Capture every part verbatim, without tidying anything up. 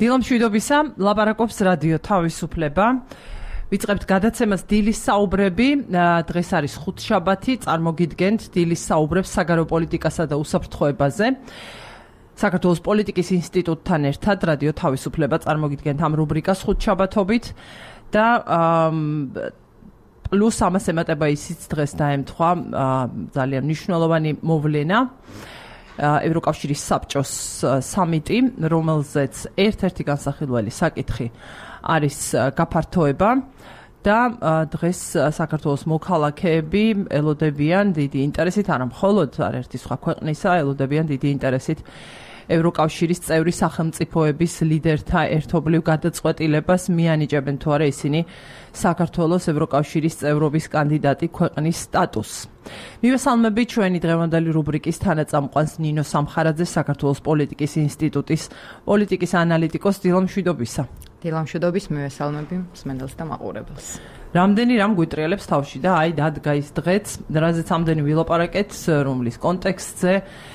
დილო მშვიდობისა, ლაპარაკობს რადიო თავისუფლება. ვიწყებთ გადაცემას დილის საუბრები. დღეს არის ხუთშაბათი, წარმოგიდგენთ დილის საუბრებს საგარეო პოლიტიკასა და უსაფრთხოებაზე. საქართველოს პოლიტიკის ინსტიტუტთან ერთად რადიო თავისუფლება წარმოგიდგენთ ამ რუბრიკას ხუთშაბათობით და პლუს ამას ემატება ისიც დღეს დაემთხვა ძალიან მნიშვნელოვანი მოვლენა. ევროკავშირის საბჭოს სამიტი, რომელზეც ერთ-ერთი განსახილველი საკითხი არის გაფართოება და დღეს საქართველოს მოქალაქეები ელოდებიან დიდი ინტერესით, არა მხოლოდ არაერთი სხვა ქვეყნისა, ელოდებიან დიდი ინტერესით ევროკავშირის წევრი სახელმწიფოების ლიდერთა ერთობლივ გადაწყვეტილებას, მიანიჭებენ თუ არა ისინი საქართველოს ევროკავშირის წევრობის კანდიდატი ქვეყნის სტატუსს. მივესალმები ჩვენი დღევანდელი რუბრიკის თანაწამყვანს ნინო სამხარაძეს, საქართველოს პოლიტიკის ინსტიტუტის პოლიტიკის ანალიტიკოს. დილო მშვიდობისა. დილო მშვიდობის, მივესალმები მსმენელს და მაყურებელს. რამდენი რამ გვიტრიალებს თავში და აი დადგა ის დღეც, რაზეც ამდენი ვილაპარაკეთ, რომლის კონტექსტზე,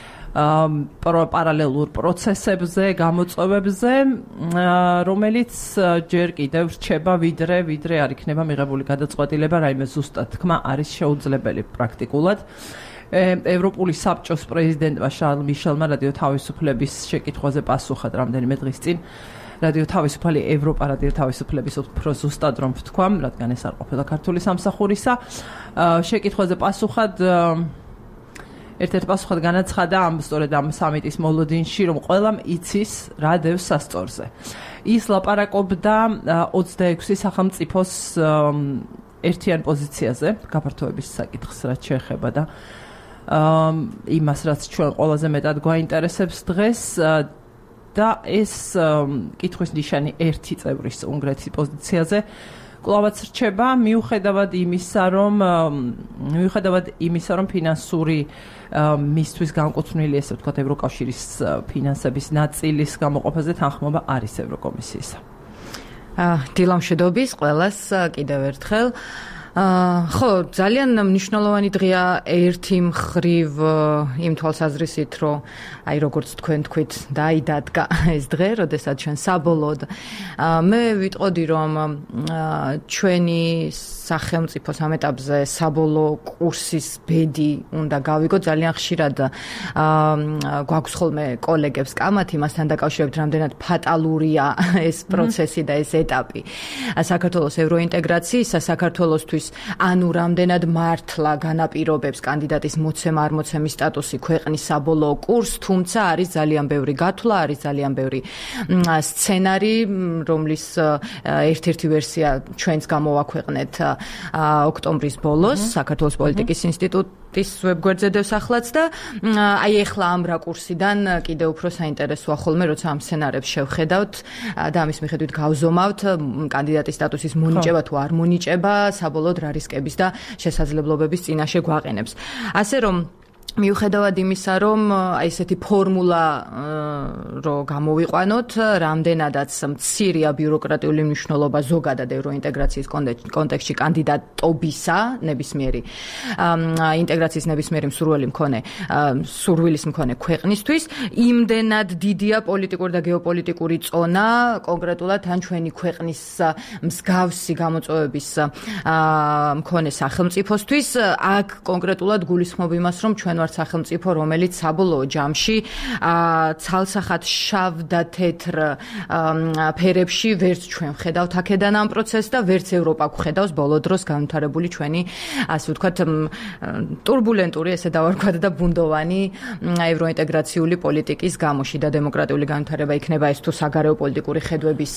პარალელურ პროცესებზე, გამოწვევებზე, რომელიც ჯერ კიდევ რჩება ვიდრე ვიდრე არ იქნება მიღებული გადაწყვეტილება, რაიმე ზუსტად თქმა არის შეუძლებელი პრაქტიკულად. ევროპული საბჭოს პრეზიდენტმა შარლ მიშელმა რადიო თავისუფლების შეკითხვაზე პასუხად რამდენიმე დღის წინ რადიო თავისუფალი ევროპა რადიო თავისუფლების უფრო ზუსტად რომ ვთქვა, რადგან ეს არ ყოფილა ქართული სამსახურისა, შეკითხვაზე პასუხად ერთ-ერთ პასუხად განაცხადა ამ სწორედ ამ სამიტის მოლოდინში, რომ ყველამ იცის რა დევს სასწორზე. ის ლაპარაკობდა ოცდაექვსი სახელმწიფოს ერთიან პოზიციაზე, გაფართოების საკითხს რაც შეეხება და იმას, რაც ჩვენ ყველაზე მეტად გვაინტერესებს დღეს და ეს კითხვის ნიშანი ერთი წევრის უნგრეთის პოზიციაზე კლავაც რჩება, მიუხედავად იმისა, რომ მიუხედავად იმისა, რომ ფინანსური მისთვის განკუთვნილი, ესე ვთქვათ, ევროკავშირის ფინანსების ნაწილის გამოყოფაზე თანხმობა არის ევროკომისიისა. დილო მშვიდობის ყველას კიდევ ერთხელ. ხო, ძალიან მნიშვნელოვანი დღეა ერთი მხრივ იმ თვალსაზრისით, რომ აი როგორც თქვენ თქვით, დაიდადგა ეს დღე, როდესაც ჩვენ საბოლოოდ მე ვიტყოდი, რომ ჩვენი სახელმწიფოს ამ ეტაპზე საბოლოო კურსის ბედი უნდა გავიგო. ძალიან ხშირად გვაქვს ხოლმე კოლეგებს კამათი მასთან დაკავშირებით, რამდენად ფატალურია ეს პროცესი და ეს ეტაპი საქართველოს ევროინტეგრაციისა, საქართველოსთვის ანუ რამდენად მართლა განაპირობებს კანდიდატის მოცემა არ მოცემის სტატუსი ქვეყნის საბოლოო კურსს, თუმცა არის ძალიან ბევრი გათვლა, არის ძალიან ბევრი სცენარი, რომლის ერთ-ერთი ვერსია ჩვენც გამოვაქვეყნეთ ოქტომბრის ბოლოს საქართველოს პოლიტიკის ინსტიტუტის ვებგვერდზე დევსახლაც და აი ეხლა ამ რაკურსიდან კიდევ უფრო საინტერესოა ხოლმე, როცა ამ სცენარებს შევხედავთ და ამის მიხედვით გავზომავთ კანდიდატის სტატუსის მონიჭება თუ არ მონიჭება საბოლოოდ რა რისკების და შესაძლებლობების წინაშე გვაყენებს. ასე რომ მიუხედავად იმისა, რომ აი ესეთი ფორმულა რო გამოვიყვანოთ, რამდენადაც მცირეა ბიუროკრატიული მნიშვნელობა ზოგადად ევროინტეგრაციის კონტექსტში კანდიდატობისა, ნებისმიერი ინტეგრაციის ნებისმიერი მსურველი მქონე, სურვილის მქონე ქვეყნისთვის, იმდენად დიდია პოლიტიკური და გეოპოლიტიკური წონა, კონკრეტულად ან ჩვენი ქვეყნის მსგავსი გამოწვევების მქონე სახელმწიფოსთვის, აქ კონკრეტულად გულისხმობ იმას, რომ ჩვენ ვართ სახელმწიფო, რომელიც საბოლოო ჯამში ცალსახად შავ და თეთრ ფერებში ვერც ჩვენ ხედავთ აქედან ამ პროცესს და ვერც ევროპა გვხედავს ბოლო დროს განვითარებული ჩვენი, ასე ვთქვათ, ტურბულენტური, ესე დავარქვათ და ბუნდოვანი ევროინტეგრაციული პოლიტიკის გამო. შიდა დემოკრატიული განვითარება იქნება ეს თუ საგარეო პოლიტიკური ხედვების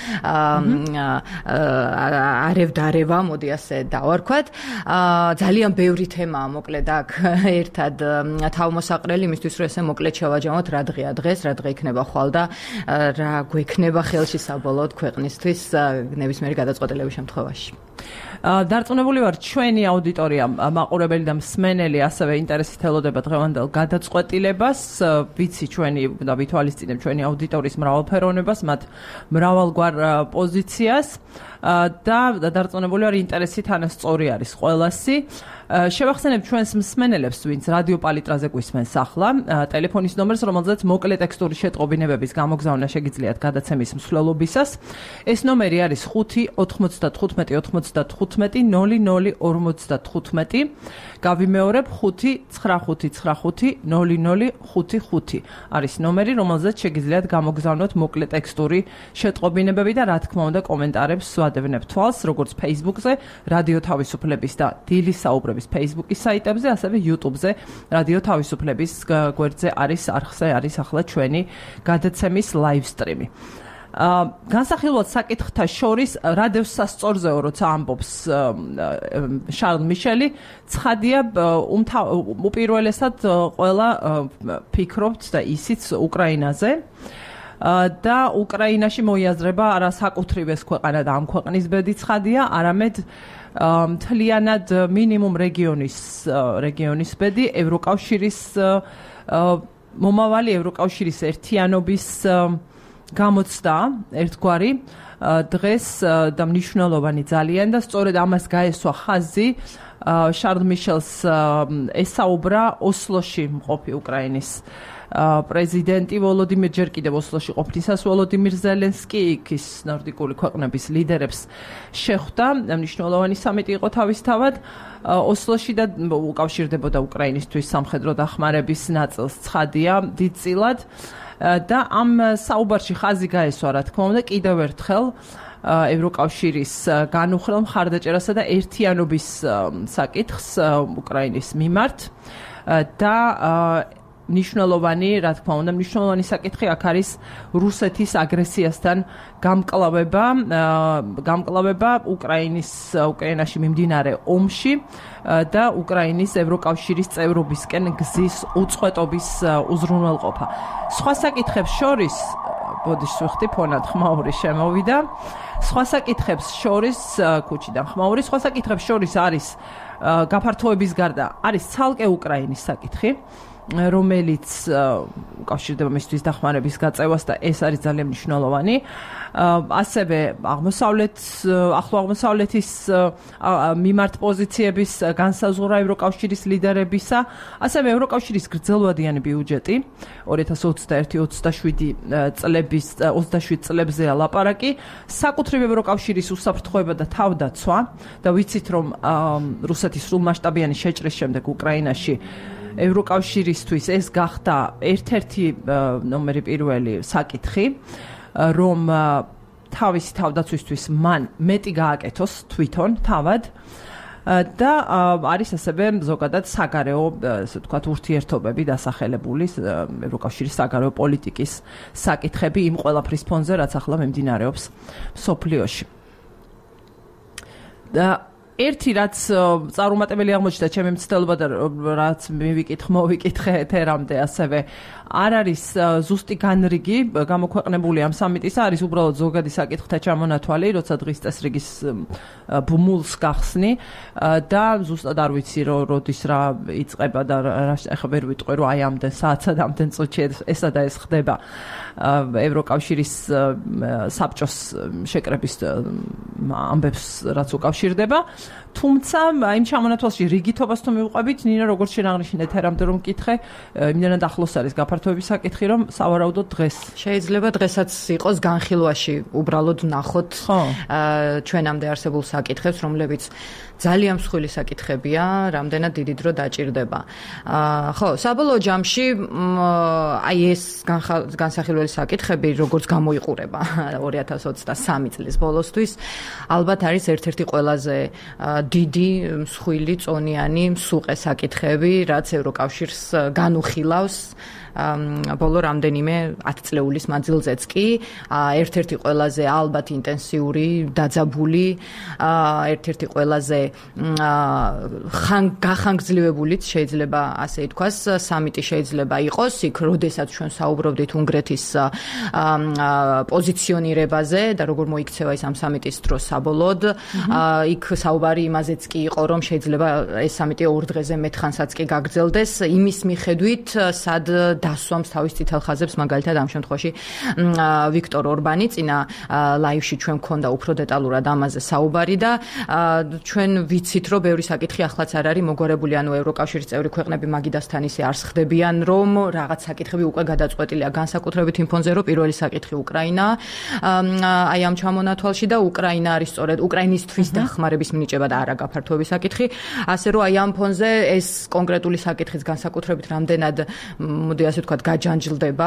არევ-დარევა, მოდი ასე დავარქვათ. ძალიან ბევრი თემაა მოკლედ აქ ერთად თავმოსაყრელი იმისთვის, რომ ესე მოკლედ შევაჯამოთ რა დღეა დღეს, რა დღე იქნება ხვალ და რა გვექნება ხელში საბოლოოდ ქვეყნისთვის ნებისმიერი გადაწყვეტილების შემთხვევაში. დარწმუნებული ვარ, ჩვენი აუდიტორია, მაყურებელი და მსმენელი ასევე ინტერესით ელოდება დღევანდელ გადაწყვეტილებას. ვიცი ჩვენი და ვითვალისწინებ ჩვენი აუდიტორიის მრავალფეროვნებას, მათ მრავალგვარ პოზიციას და დარწმუნებული ვარ, ინტერესი თანასწორი არის ყველასი. შევახსენებ ჩვენს მსმენელებს, ვინც რადიო პალიტრაზე გვისმენს ახლა, ტელეფონის ნომერს, რომელზეც მოკლე ტექსტური შეტყობინებების გამოგზავნა შეგიძლიათ გადაცემის მსვლელობისას. ეს ნომერი არის ხუთი ოთხმოცდათხუთმეტი ოცდათხუთმეტი ნოლი ნოლი ორმოცდათხუთმეტი. გავიმეორებ ხუთი ცხრახუთი ცხრახუთი ნოლი ნოლი ხუთი ხუთი. არის ნომერი, რომელზეც შეგიძლიათ გამოგზავნოთ მოკლე ტექსტური შეტყობინებები და რა თქმა უნდა კომენტარებს ვადევნებ თვალს, როგორც Facebook-ზე, რადიო თავისუფლების და დილის საუბრების Facebook-ის საიტებზე, ასევე YouTube-ზე, რადიო თავისუფლების გვერდზე არის არხზე არის ახლა ჩვენი გადაცემის live stream-ი. განსახილვად საკითხთა შორის რადიოს სასწორზეო როცა ამბობს შარლ მიშელი, ცხადია უპირველესად ყველა ფიქრობთ და ისიც უკრაინაზე და უკრაინაში მოიაზრება არა საკუთრივ ეს ქვეყანა და ამ ქვეყნის ბედი ცხადია, არამედ მთლიანად მინიმუმ რეგიონის რეგიონის ბედი, ევროკავშირის მომავალი ევროკავშირის ერთიანობის გამოცდა ერთგვარი დღეს და მნიშვნელოვანი ძალიან და სწორედ ამას გაესვა ხაზი შარლ მიშელს ესაუბრა ოსლოში მყოფი უკრაინის პრეზიდენტი ვოლოდიმირ ჯერ კიდევ ოსლოში ყოფნისას ვოლოდიმირ ზელენსკი იქის ნორდიკული ქვეყნების ლიდერებს შეხვდა. მნიშვნელოვანი სამიტი იყო თავისთავად ოსლოში და უკავშირდებოდა უკრაინისთვის სამხედრო დახმარების ნაწილს ცხადია დიდწილად. და ამ საუბარში ხაზი გაესვა, რა თქმა უნდა, კიდევ ერთხელ ევროკავშირის განუხრელ მხარდაჭერასა და ერთიანობის საკითხს უკრაინის მიმართ და მნიშვნელოვანი, რა თქმა უნდა, მნიშვნელოვანი საკითხი აქ არის რუსეთის აგრესიასთან გამკლავება, გამკლავება უკრაინის უკრაინაში მიმდინარე ომში და უკრაინის ევროკავშირის წევრობისკენ გზის უწყვეტობის უზრუნველყოფა. სხვა საკითხებს შორის, ბოდიშ ვიხდი ფონად ხმაური შემოვიდა. სხვა საკითხებს შორის, ქუჩიდან ხმაური, სხვა საკითხებს შორის არის გაფართოების გარდა არის ცალკე უკრაინის საკითხი, რომელიც უკავშირდება მისთვის დახმარების გაწევას და ეს არის ძალიან მნიშვნელოვანი. ასევე აღმოსავლეთ ახლო აღმოსავლეთის მიმართ პოზიციების განსაზღვრა ევროკავშირის ლიდერებისა, ასევე ევროკავშირის გრძელვადიანი ბიუჯეტი ორი ათას ოცდაერთი ოცდაშვიდი წლების ოცდაშვიდ წლებზეა ლაპარაკი, საკუთრივ ევროკავშირის უსაფრთხოება და თავდაცვა და ვიცით რომ რუსეთის სრულმასშტაბიანი შეჭრის შემდეგ უკრაინაში ევროკავშირისთვის ეს გახდა ერთ-ერთი ნომერი პირველი საკითხი, რომ თავისი თავდაცვისთვის მან მეტი გააკეთოს თვითონ თავად და არის ასევე ზოგადად საგარეო, ასე ვთქვათ, ურთიერთობები დასახელებული ევროკავშირის საგარეო პოლიტიკის საკითხები იმ ყველაფრის ფონზე, რაც ახლა მიმდინარეობს მსოფლიოში. და ერთი რაც წარუმატებელი აღმოჩნდა ჩემი მცდელობა და რაც მივიკითხ მოვიკითხე ეთერამდე ასევე არ არის ზუსტი განრიგი გამოქვეყნებული ამ სამიტისა, არის უბრალოდ ზოგადი საკითხთა ჩამონათვალი, როცა დღის წესრიგის ბმულს გახსნი და ზუსტად არ ვიცი რომ როდის რა იწყება და ახლა ვერ ვიტყვი რომ აი ამდენ საათად ამდენ წუთში ესა და ეს ხდება ევროკავშირის საბჭოს შეკრების ამბებს რაც უკავშირდება. თუმცა იმ ჩამონათვალში რიგითობას თუ მივყვებით, ნინა როგორც შენ აღნიშნე ეთერამდე რომ მკითხე, იმდენად ახლოს არის გაფართოების საკითხი, რომ სავარაუდოდ დღეს შეიძლება დღესაც იყოს განხილვაში უბრალოდ ვნახოთ ჩვენამდე არსებულ საკითხებს, რომლებიც ძალიან მსხვილი საკითხებია, რამდენად დიდი დრო დაჭირდება. ხო, საბოლოო ჯამში აი ეს განსახილველი საკითხები, როგორც გამოიყურება ორი ათას ოცდასამი წლის ბოლოსთვის, ალბათ არის ერთ-ერთი ყველაზე დიდი, მსხვილი, წონიანი, მსუყე საკითხები, რაც ევროკავშირს განუხილავს ბოლო რამდენიმე ათწლეულის მანძილზეც კი, ერთ-ერთი ყველაზე ალბათ ინტენსიური, დაძაბული, ერთ-ერთი ყველაზე გახანგრძლივებულიც შეიძლება ასე ითქვას, სამიტი შეიძლება იყოს, იქ როდესაც ჩვენ საუბრობდით უნგრეთის პოზიციონირებაზე და როგორ მოიქცევა ის ამ სამიტის დროს საბოლოოდ, იქ საუბარი იმაზეც კი იყო, რომ შეიძლება ეს სამიტი ორ დღეზე მეტ ხანსაც კი გაგრძელდეს, იმის მიხედვით, სად დასვამს თავის წითელ ხაზებს, მაგალითად ამ შემთხვევაში ვიქტორ ორბანი წინა ლაივში ჩვენ გქონდა უფრო დეტალურად ამაზე საუბარი და ჩვენ ვიცით, რომ ბევრი საკითხი ახლაც არ არის მოგვარებული, ანუ ევროკავშირის წევრი ქვეყნები მაგიდასთან ისე არ ხდებიან, რომ რაღაც საკითხები უკვე გადაწყვეტილია, განსაკუთრებით იმ ფონზე, რომ პირველი საკითხი უკრაინა აი ამ ჩამონათვალში და უკრაინა არის სწორედ უკრაინისთვის დახმარების მინიჭება და არა გაფართოების საკითხი, ასე რომ აი ამ ფონზე ეს კონკრეტული საკითხიც განსაკუთრებით რამდენად მოდი ასე ვთქვათ გაჯანჯლდება,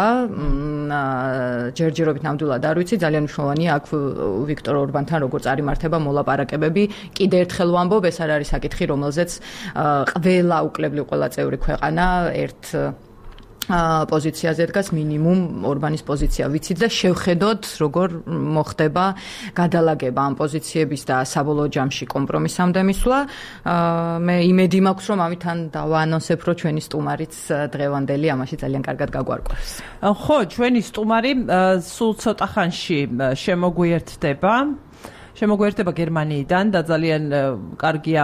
ჯერჯერობით ნამდვილად არ ვიცი, ძალიან მნიშვნელოვანია აქ ვიქტორ ორბანთან როგორ წარიმართება მოლაპარაკებები. კიდე ერთხელ ვამბობ, ეს არ არის საკითხი, რომელზეც ყველა უკლებლივ ყველა წევრი ქვეყანა ერთ პოზიციაზე დგას, მინიმუმ ორბანის პოზიცია ვიცით და შევხედოთ, როგორ მოხდება გადალაგება ამ პოზიციების და საბოლოო ჯამში კომპრომისამდე მისვლა. მე იმედი მაქვს, რომ ამით დავაანონსებ, რომ ჩვენი სტუმარიც დღევანდელი ამაში ძალიან კარგად გაგვარკვევს. ხო, ჩვენი სტუმარი სულ ცოტა ხანში შემოგვიერთდება. შემოგვიერთდება გერმანიიდან და ძალიან კარგია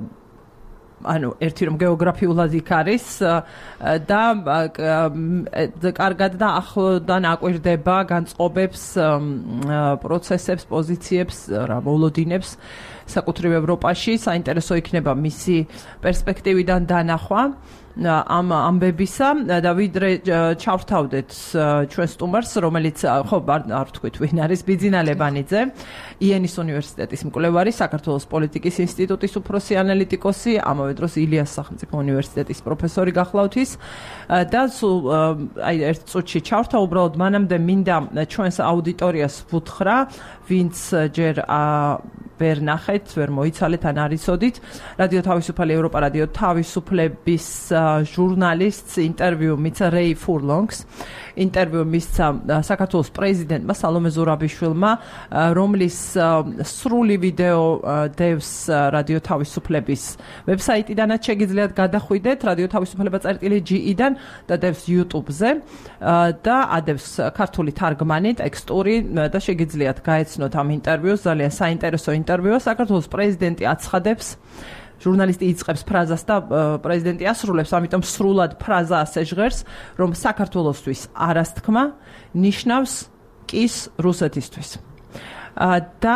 ანუ ერთი რომ გეოგრაფიულად იქ არის და კარგად და ახლოდან აკვირდება განწყობებს, პროცესებს, პოზიციებს, რა მოლოდინებს საკუთრივ ევროპაში. საინტერესო იქნება მისი პერსპექტივიდან დანახვა ამ ამბებისა და ვიდრე ჩავთავდეთ ჩვენ სტუმარს, რომელიც ხო არ ვთქვით ვინ არის, ბიძინა ლებანიძე, იენის უნივერსიტეტის მკვლევარი, საქართველოს პოლიტიკის ინსტიტუტის უფროსი ანალიტიკოსი, ამავე დროს ილიას სახელმწიფო უნივერსიტეტის პროფესორი გახლავთ ის და სულ აი ერთ წუთში ჩავრთა, უბრალოდ მანამდე მინდა ჩვენს აუდიტორიას ვუთხრა, ვინც ჯერ ვერ ნახეთ, ვერ მოიცალეთ ან არ იცოდით, რადიო თავისუფალი ევროპა რადიო თავისუფლების ჟურნალისტს ინტერვიუ მიცა რეი ფურლონგს, ინტერვიუ მისცა საქართველოს პრეზიდენტმა სალომე ზურაბიშვილმა, რომლის სრული ვიდეო დევს რადიო თავისუფლების ვებსაიტიდანაც შეგიძლიათ გადახვიდეთ, რადიო თავისუფლება წერტილი ჯი-დან და დევს YouTube-ზე და ადევს ქართული თარგმანი, ტექსტური და შეგიძლიათ გაეცნოთ ამ ინტერვიუს, ძალიან საინტერესო ინტერვიუა. საქართველოს პრეზიდენტი აცხადებს, ჟურნალისტი იწყებს ფრაზას და პრეზიდენტი ასრულებს, ამიტომ სრულად ფრაზა ასე ჟღერს, რომ საქართველოსთვის არასთქმა ნიშნავს კის რუსეთისთვის. და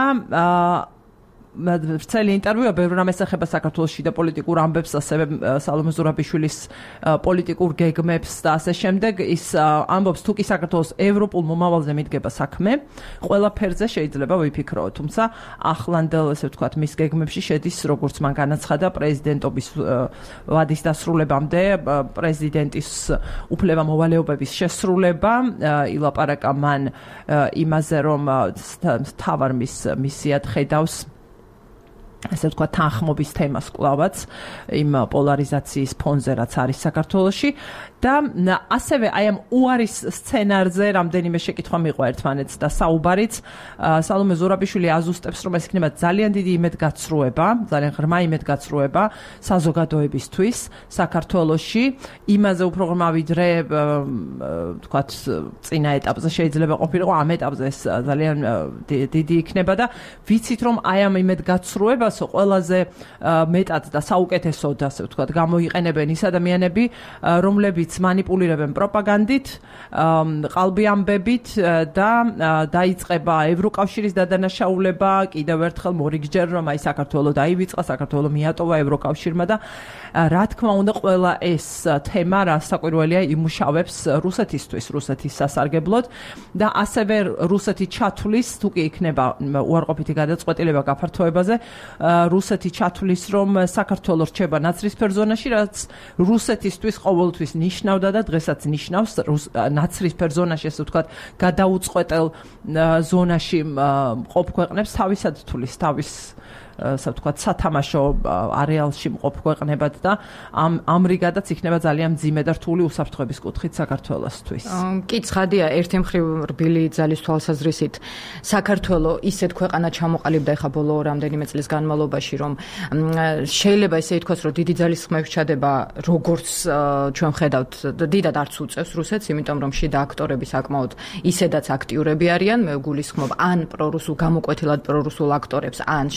ვრცელი ინტერვიუა ბევრ რამეს ეხება საქართველოს შიდა პოლიტიკურ ამბებს, ასევე სალომე ზურაბიშვილის პოლიტიკურ გეგმებს და ასე შემდეგ. ის ამბობს, თუ კი საქართველოს ევროპულ მომავალზე მიდგება საქმე, ყველაფერზე შეიძლება ვიფიქროთ, თუმცა ახლანდელ, ესე ვთქვათ, მის გეგმებში შედის, როგორც მან განაცხადა, პრეზიდენტობის ვადის დასრულებამდე პრეზიდენტის უფლება-მოვალეობების შესრულება, ილაპარაკა მან იმაზე, რომ მთავარ მის მისიად ხედავს ასე ვთქვათ, თანხმობის თემას კვლავაც იმ პოლარიზაციის ფონზე, რაც არის საქართველოში და ასევე აი ამ უარის სცენარზე რამდენიმე შეკითხვა მიყვა ერთმანეთს და საუბარიც სალომე ზურაბიშვილი აზუსტებს, რომ ეს იქნება ძალიან დიდი იმედგაცრუება, ძალიან ღრმა იმედგაცრუება საზოგადოებისთვის საქართველოში, იმაზე უფრო ღრმა ვიდრე ვთქვათ წინა ეტაპზე შეიძლება ყოფილიყო, ამ ეტაპზე ეს ძალიან დიდი იქნება და ვიცით, რომ აი ამ იმედგაცრუებას ყველაზე მეტად და საუკეთესოდ, ასე ვთქვათ, გამოიყენებენ ის ადამიანები, რომლებიც მანიპულირებენ პროპაგანდით, ყალბი ამბებით და დაიწყება ევროკავშირის დადანაშაულება, კიდევ ერთხელ მორიგჯერ, რომ აი საქართველოს დაივიწყა, საქართველოს მიატოვა ევროკავშირმა და რა თქმა უნდა, ყველა ეს თემა რასაკვირველია იმუშავებს რუსეთისთვის, რუსეთის სასარგებლოდ და ასევე რუსეთი ჩათვლის, თუ კი იქნება უარყოფითი გადაწყვეტილება გაფართოებაზე, რუსეთი ჩათვლის, რომ საქართველოს რჩება ნაცრისფერ ზონაში, რაც რუსეთისთვის ყოველთვის ნიშნავდა და დღესაც ნიშნავს ნაცრისფერ ზონაში, ასე ვთქვათ, გადაუწყვეტელ ზონაში მყოფ ქვეყნებს თავისად თulis, თავის ასე ვთქვათ, სათამაშო არეალში მყოფ ქვეყნებად და ამ ამრიგადაც იქნება ძალიან მძიმე და რთული უსაფრთხოების კუთხით საქართველოსთვის. კი, ცხადია, ერთი მხრივ რბილი ძალის თვალსაზრისით საქართველოს ისეთ ქვეყანა ჩამოყალიბდა ეხა ბოლო რამდენიმე წლის განმავლობაში, რომ შეიძლება ესე ითქვას, რომ დიდი ძალის ხმების ჩადება, როგორც ჩვენ ხედავთ, დიდად არც უწევს რუსეთს, იმიტომ რომ შიდა აქტორები საკმაოდ ისედაც აქტიურები არიან, მე გულისხმობ ან პრორუსულ გამოკვეთილად პრორუსულ აქტორებს, ან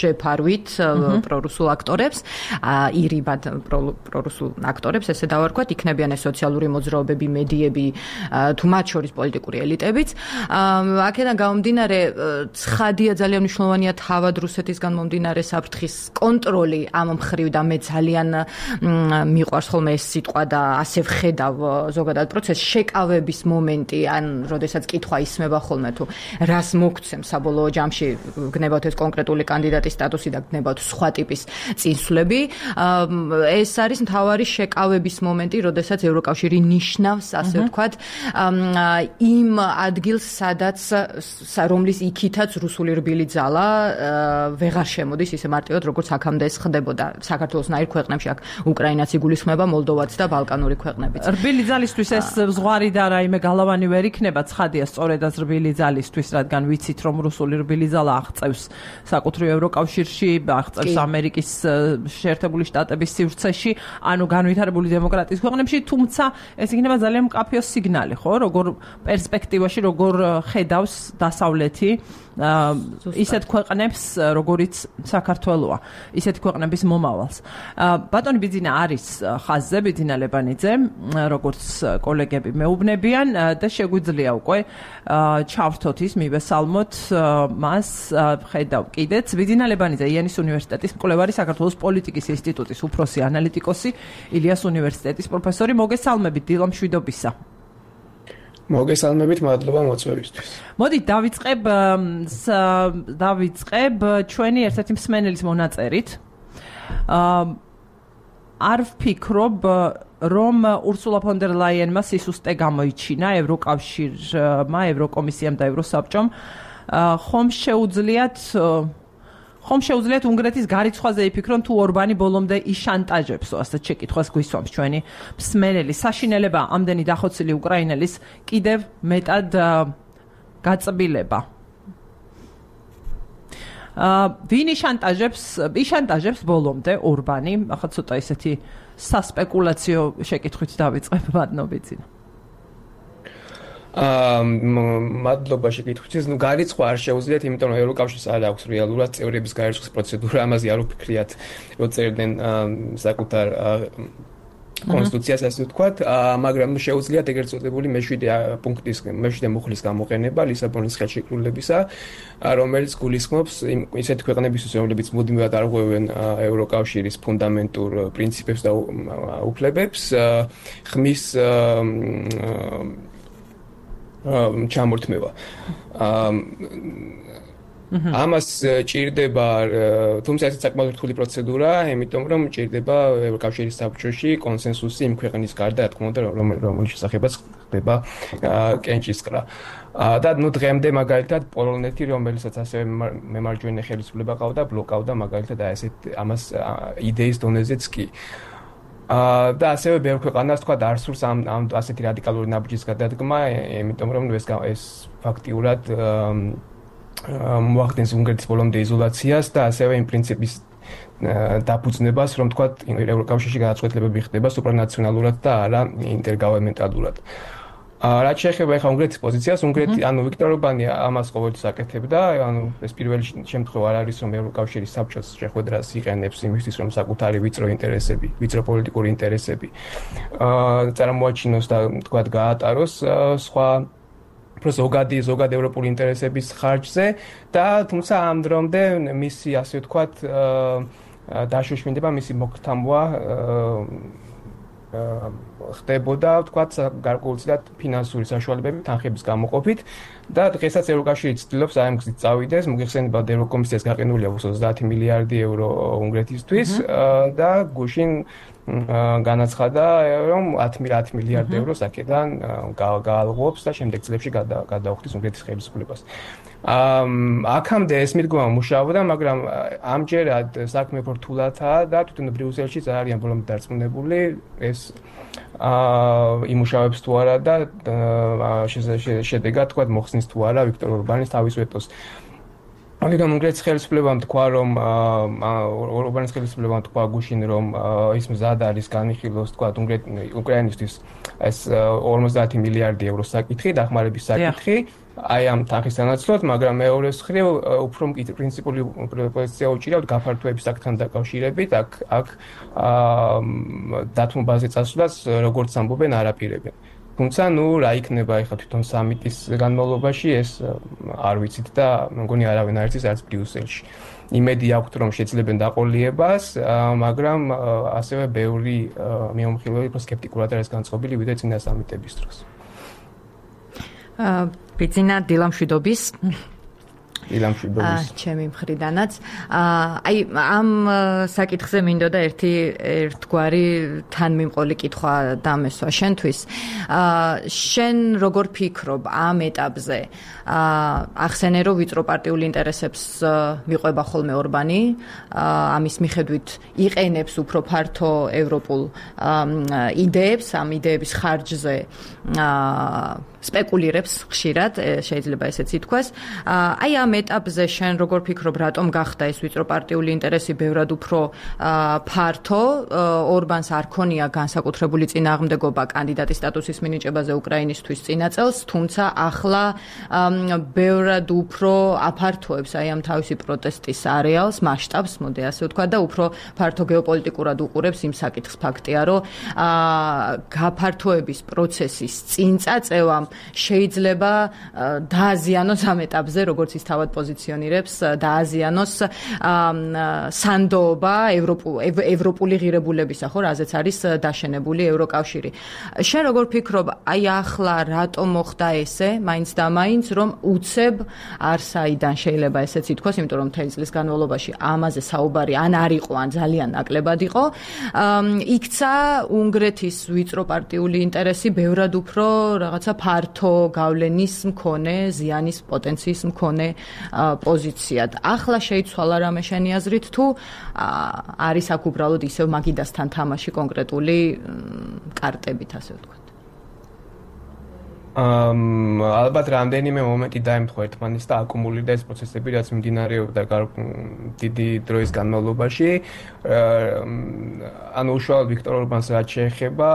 შეფარვით პრორუსულ აქტორებს, ირიბად პრორუსულ აქტორებს, ესე დავარქვათ, იქნებიან ეს სოციალური მოძრაობები, მედიები, თუ მათ შორის პოლიტიკური ელიტებიც. აქედან გამომდინარე, ცხადია ძალიან მნიშვნელოვანია თავად რუსეთისგან მომდინარე საფრთხის კონტროლი ამ მხრივ და მე ძალიან მიყვარს ხოლმე ეს სიტყვა და ასე ვხედავ ზოგადად პროცესს, შეკავების მომენტი, ან როდესაც კითხვა ისმება ხოლმე თუ რას მოგცემ საბოლოო ჯამში გნებავთ ეს კონკრეტული კანდიდატის სტატუსი და გნებავთ სხვა ტიპის წინსვლები, ეს არის მთავარი შეკავების მომენტი, როდესაც ევროკავშირი ნიშნავს, ასე ვთქვათ, იმ ადგილს, სადაც რომლის იქითაც რუსული რბილი ძალა ვეღარ შემოდის ისე მარტივად, როგორც აქამდე ეს ხდებოდა საქართველოსნაირ ქვეყნებში, აქ უკრაინაც იგულისხმება, მოლდოვაც და ბალკანური ქვეყნებიც. რბილი ძალისთვის ეს ზღვარი და რაიმე გალავანი ვერ იქნება, ცხადია სწორედაც რბილი ძალისთვის, რადგან ვიცით, რომ რუსული რბილი ძალა აღწევს საკუთრივ ევროკავშირში, აღწევს ამერიკის შეერთებული შტატების სივრცეში, ანუ განვითარებული დემოკრატიის ქვეყნებში, თუმცა ეს იქნება ძალიან მკაფიო სიგნალი, ხო, როგორ პერსპექტივაში, როგორ ხედავს დასავლეთი ისეთ ქვეყნებს, როგორიც საქართველოა, ისეთი ქვეყნების მომავალს. ბატონი ბიძინა არის ხაზზე, ბიძინა ლებანიძე, როგორც კოლეგები მეუბნებიან და შეგვიძლია უკვე ჩავრთოთ ის, მივესალმოთ მას, ხედავ კიდეც. ბიძინა ლებანიძე, იანის უნივერსიტეტის მკვლევარი, საქართველოს პოლიტიკის ინსტიტუტის უფროსი ანალიტიკოსი, ილიას უნივერსიტეტის პროფესორი. მოგესალმებით, დილა მშვიდობისა. მოგესალმებით, მადლობა მოწვევისთვის. მოდით დავიწყებ დავიწყებ ჩვენი ერთ-ერთი მსმენელის მონაწერით. არ ვფიქრობ, რომ ურსულა ფონ დერ ლაიენმა სისუსტე გამოიჩინა ევროკავშირმა, ევროკომისიამ და ევროსაბჭომ. ხომ შეუძლიათ ხომ შეუძლიათ უნგრეთის გარიცხვაზე იფიქრონ, თუ ორბანი ბოლომდე იშანტაჟებსო, ასეთ შეკითხვას გვისვამს ჩვენი მსმენელი. საშინელება ამდენი დახოცილი უკრაინელის კიდევ მეტად გაწბილება. ვინ იშანტაჟებს, იშანტაჟებს ბოლომდე ორბანი, ახლა ცოტა ისეთი სასპეკულაციო შეკითხვით დავიწყებ, ბატონო. აა მადლობა შეკითხვისთვის. ნუ გარიცხვა არ შეუძლიათ, იმიტომ რომ ევროკავშირს არ აქვს რეალურად წევრების გარიცხვის პროცედურა, ამაზე არ უფიქრიათ, რომ წერდნენ საკუთარ კონსტიტუციას, ასე ვთქვათ, მაგრამ შეუძლიათ ეგრეთ წოდებული მეშვიდე პუნქტის, მეშვიდე მუხლის გამოყენება ლისაბონის ხელშეკრულებისა, რომელიც გულისხმობს ისეთი ქვეყნებისთვის, რომლებიც მუდმივად არღვევენ ევროკავშირის ფუნდამენტურ პრინციპებს და უფლებებს, ხმის ჩამორთმევა. ამას ჭირდება, თუმცა ეს საკმაოდ რთული პროცედურა, იმიტომ რომ ჭირდება ევროკავშირის საბჭოში კონსენსუსი იმ ქვეყნის გარდა, რა თქმა უნდა, რომლის შესახებაც ხდება კენჭისყრა. და ნუ დღემდე მაგალითად პოლონეთი, რომელსაც ასევე მემარჯვენე ხელისუფლება ყავდა, ბლოკავდა მაგალითად ასეთ ამას იდეის დონეზეც კი. და ასევე ბევრ ქვეყანას თქვა არ სურს ამ ასეთი რადიკალური ნაბიჯის გადადგმა, იმიტომ რომ ეს ეს ფაქტიურად მოახდენს უნგრეთის ბოლომდე იზოლაციას და ასევე იმ პრინციპის დაფუძნებას, რომ თქვა ევროკავშირში გადაწყვეტილებები ხდება სუპრანაციონალურად და არა ინტერგოვერნმენტალურად. რაც შეეხება ახლა უნგრეთის პოზიციას, უნგრეთი, ანუ ვიქტორ ორბანი ამას ყოველთვის აკეთებდა, ანუ ეს პირველი შემთხვევა არ არის, რომ ევროკავშირის საბჭოს შეხვედრას იყენებს იმისთვის, რომ საკუთარი ვიწრო ინტერესები, ვიწრო პოლიტიკური ინტერესები აა წარმოაჩინოს და თქვა გაატაროს სხვა ზოგადი ზოგადი ევროპული ინტერესების ხარჯზე და თუმცა ამ დრომდე მისი ასე ვთქვათ დაშოშმინდება, მისი მოქთამვა ხდებოდა, ვთქვათ, გარკვეულწილად ფინანსური საშუალებები თანხების გამოყოფით და დღესაც ევროკავშირი ცდილობს აი ამ გზით წავიდეს. მოგეხსენებათ, ევროკომისიას გაყენულია ოცდაათი მილიარდი ევრო უნგრეთისთვის და გუშინ განაცხადა, რომ ათი მილიარდი ევრო აქედან გაალღობს და შემდეგ წლებში გადაუხდის უნგრეთის ხელისუფლებას. აქამდე ეს მიდგომა მუშაობდა, მაგრამ ამჯერად საქმე ფორთულათაა და თვითონ ბრიუსელშიც არიან ბოლომდე დარწმუნებული ეს იმუშავებს თუ არა და შედეგად თქვა მოხსნის თუ არა ვიქტორ ორბანის თავის ვეტოს. ამიტომ უნგრეთის ხელისუფლებამ თქვა, რომ ორბანის ხელისუფლებამ თქვა გუშინ, რომ ის მზად არის განიხილოს თქვა უკრაინისთვის ეს ორმოცდაათი მილიარდი ევრო საკითხი, დახმარების საკითხი. აი ამ თანხის სანაცვლოდ, მაგრამ მეორე მხრივ უფრო პრინციპული პოზიცია უჭირავთ გაფართოების აქტთან დაკავშირებით, აქ აქ დათმობაზე წასვლას როგორც ამბობენ არაპირებენ. თუმცა ნუ რა იქნება ახლა თვითონ სამიტის განმავლობაში ეს არ ვიცით და მგონი არავინ არ იცის არც ბრიუსელში. იმედი აქვთ რომ შეძლებენ დაყოლიებას, მაგრამ ასევე ბევრი მეომხილველი უფრო სკეპტიკურად არის განწყობილი ვიდრე წინა სამიტების დროს. აა ბიძინა დილამშვიდობის დილამშვიდობის ჩემი მხრიდანაც აი ამ საკითხზე მინდოდა ერთი ერთგვარი თანმიმყოლი კითხვა დამესვა შენთვის შენ როგორ ფიქრობ ამ ეტაპზე ახსენე რომ ვიწრო პარტიული ინტერესებს მიყვება ხოლმე ორბანი ამის მიხედვით იყენებს უფრო ფართო ევროპულ იდეებს ამ იდეების ხარჯზე სპეკულირებს ხშირად შეიძლება ესეც ითქვას აი ამ ეტაპზე შენ როგორ ფიქრობ რატომ გახდა ეს ვიწრო პარტიული ინტერესი ბევრად უფრო ფართო ორბანს არ ქონია განსაკუთრებული წინააღმდეგობა კანდიდატის სტატუსის მინიჭებაზე უკრაინისთვის წინა წელს თუმცა ახლა ბევრად უფრო აფართოებს აი ამ თავისი პროტესტის არეალს მასშტაბს მოდი ასე ვთქვა და უფრო ფართო გეოპოლიტიკურად უყურებს იმ საკითხს ფაქტია რომ გაფართოების პროცესის წინწაწევამ შეიძლება დააზიანოს ამ ეტაპზე როგორც ის თავად პოზიციონირებს დააზიანოს სანდოობა ევროპული ღირებულებისა ხო რაზეც არის დაშენებული ევროკავშირი შენ როგორ ფიქრობ აი ახლა რატომ მოხდა ესე მაინც და მაინც რომ უცებ არსაიდან შეიძლება ესეც ითქვას იმიტომ რომ მთელი წლის განმავლობაში ამაზე საუბარი ან არ იყო ან ძალიან ნაკლებად იყო იქცა უნგრეთის ვიწრო პარტიული ინტერესი ბევრად უფრო რაღაცა ფართო გავლენის მქონე ზიანის პოტენციის მქონე პოზიციად. ახლა შეიცვალა რამე შენი აზრით თუ არის აქ უბრალოდ ისევ მაგიდასთან თამაში კონკრეტული კარტებით ასე ვთქვათ. ამ ალბათ რამდენიმე მომენტი დაემთხვა ერთმანეთს და აკუმულირდა ეს პროცესები რაც მიმდინარეობდა დიდი დროის განმავლობაში. ანუ უშუალოდ ვიქტორ ორბანს რაც შეეხება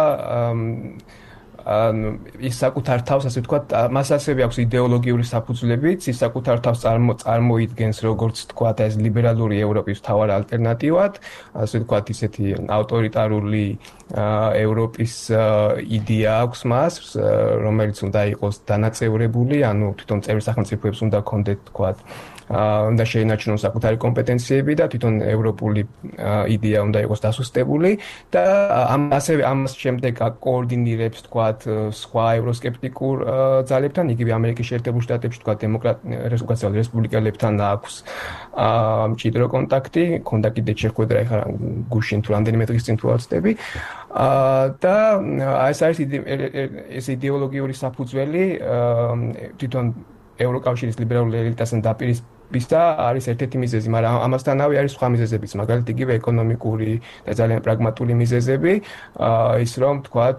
ანუ ის საკუთარ თავს ასე ვთქვათ, მას ასევე აქვს იდეოლოგიური საფუძვლებიც, ის საკუთარ თავს წარმოიდგენს როგორც ვთქვათ, ეს ლიბერალური ევროპის მთავარ ალტერნატივად, ასე ვთქვათ, ისეთი ავტორიტარული ევროპის იდეა აქვს მას, რომელიც უნდა იყოს დანაწევრებული, ანუ თვითონ წევრი სახელმწიფოებს უნდა ჰქონდეთ ვთქვათ უნდა შეინარჩუნოს საკუთარი კომპეტენციები და თვითონ ევროპული იდეა უნდა იყოს დასუსტებული და ასევე ამას შემდეგ კოორდინირებს თქვათ სხვა ევროსკეპტიკურ ძალებთან, იგივე ამერიკის შეერთებულ შტატებში თქვათ დემოკრატიულ რესპუბლიკელებთან აქვს მჭიდრო კონტაქტი, ქონდა კიდეც შეხვედრა ეხლა გუშინ თუ რამდენიმე დღის წინ თუ არ ვცდები და ეს არის ეს იდეოლოგიური საფუძველი თვითონ ევროკავშირის ლიბერალური ელიტასთან დაპირისპირდა არის ერთ-ერთი მიზეზი, მაგრამ ამასთანავე არის სხვა მიზეზებიც, მაგალითად იგივე ეკონომიკური და ძალიან პრაგმატული მიზეზები, ის რომ თქვათ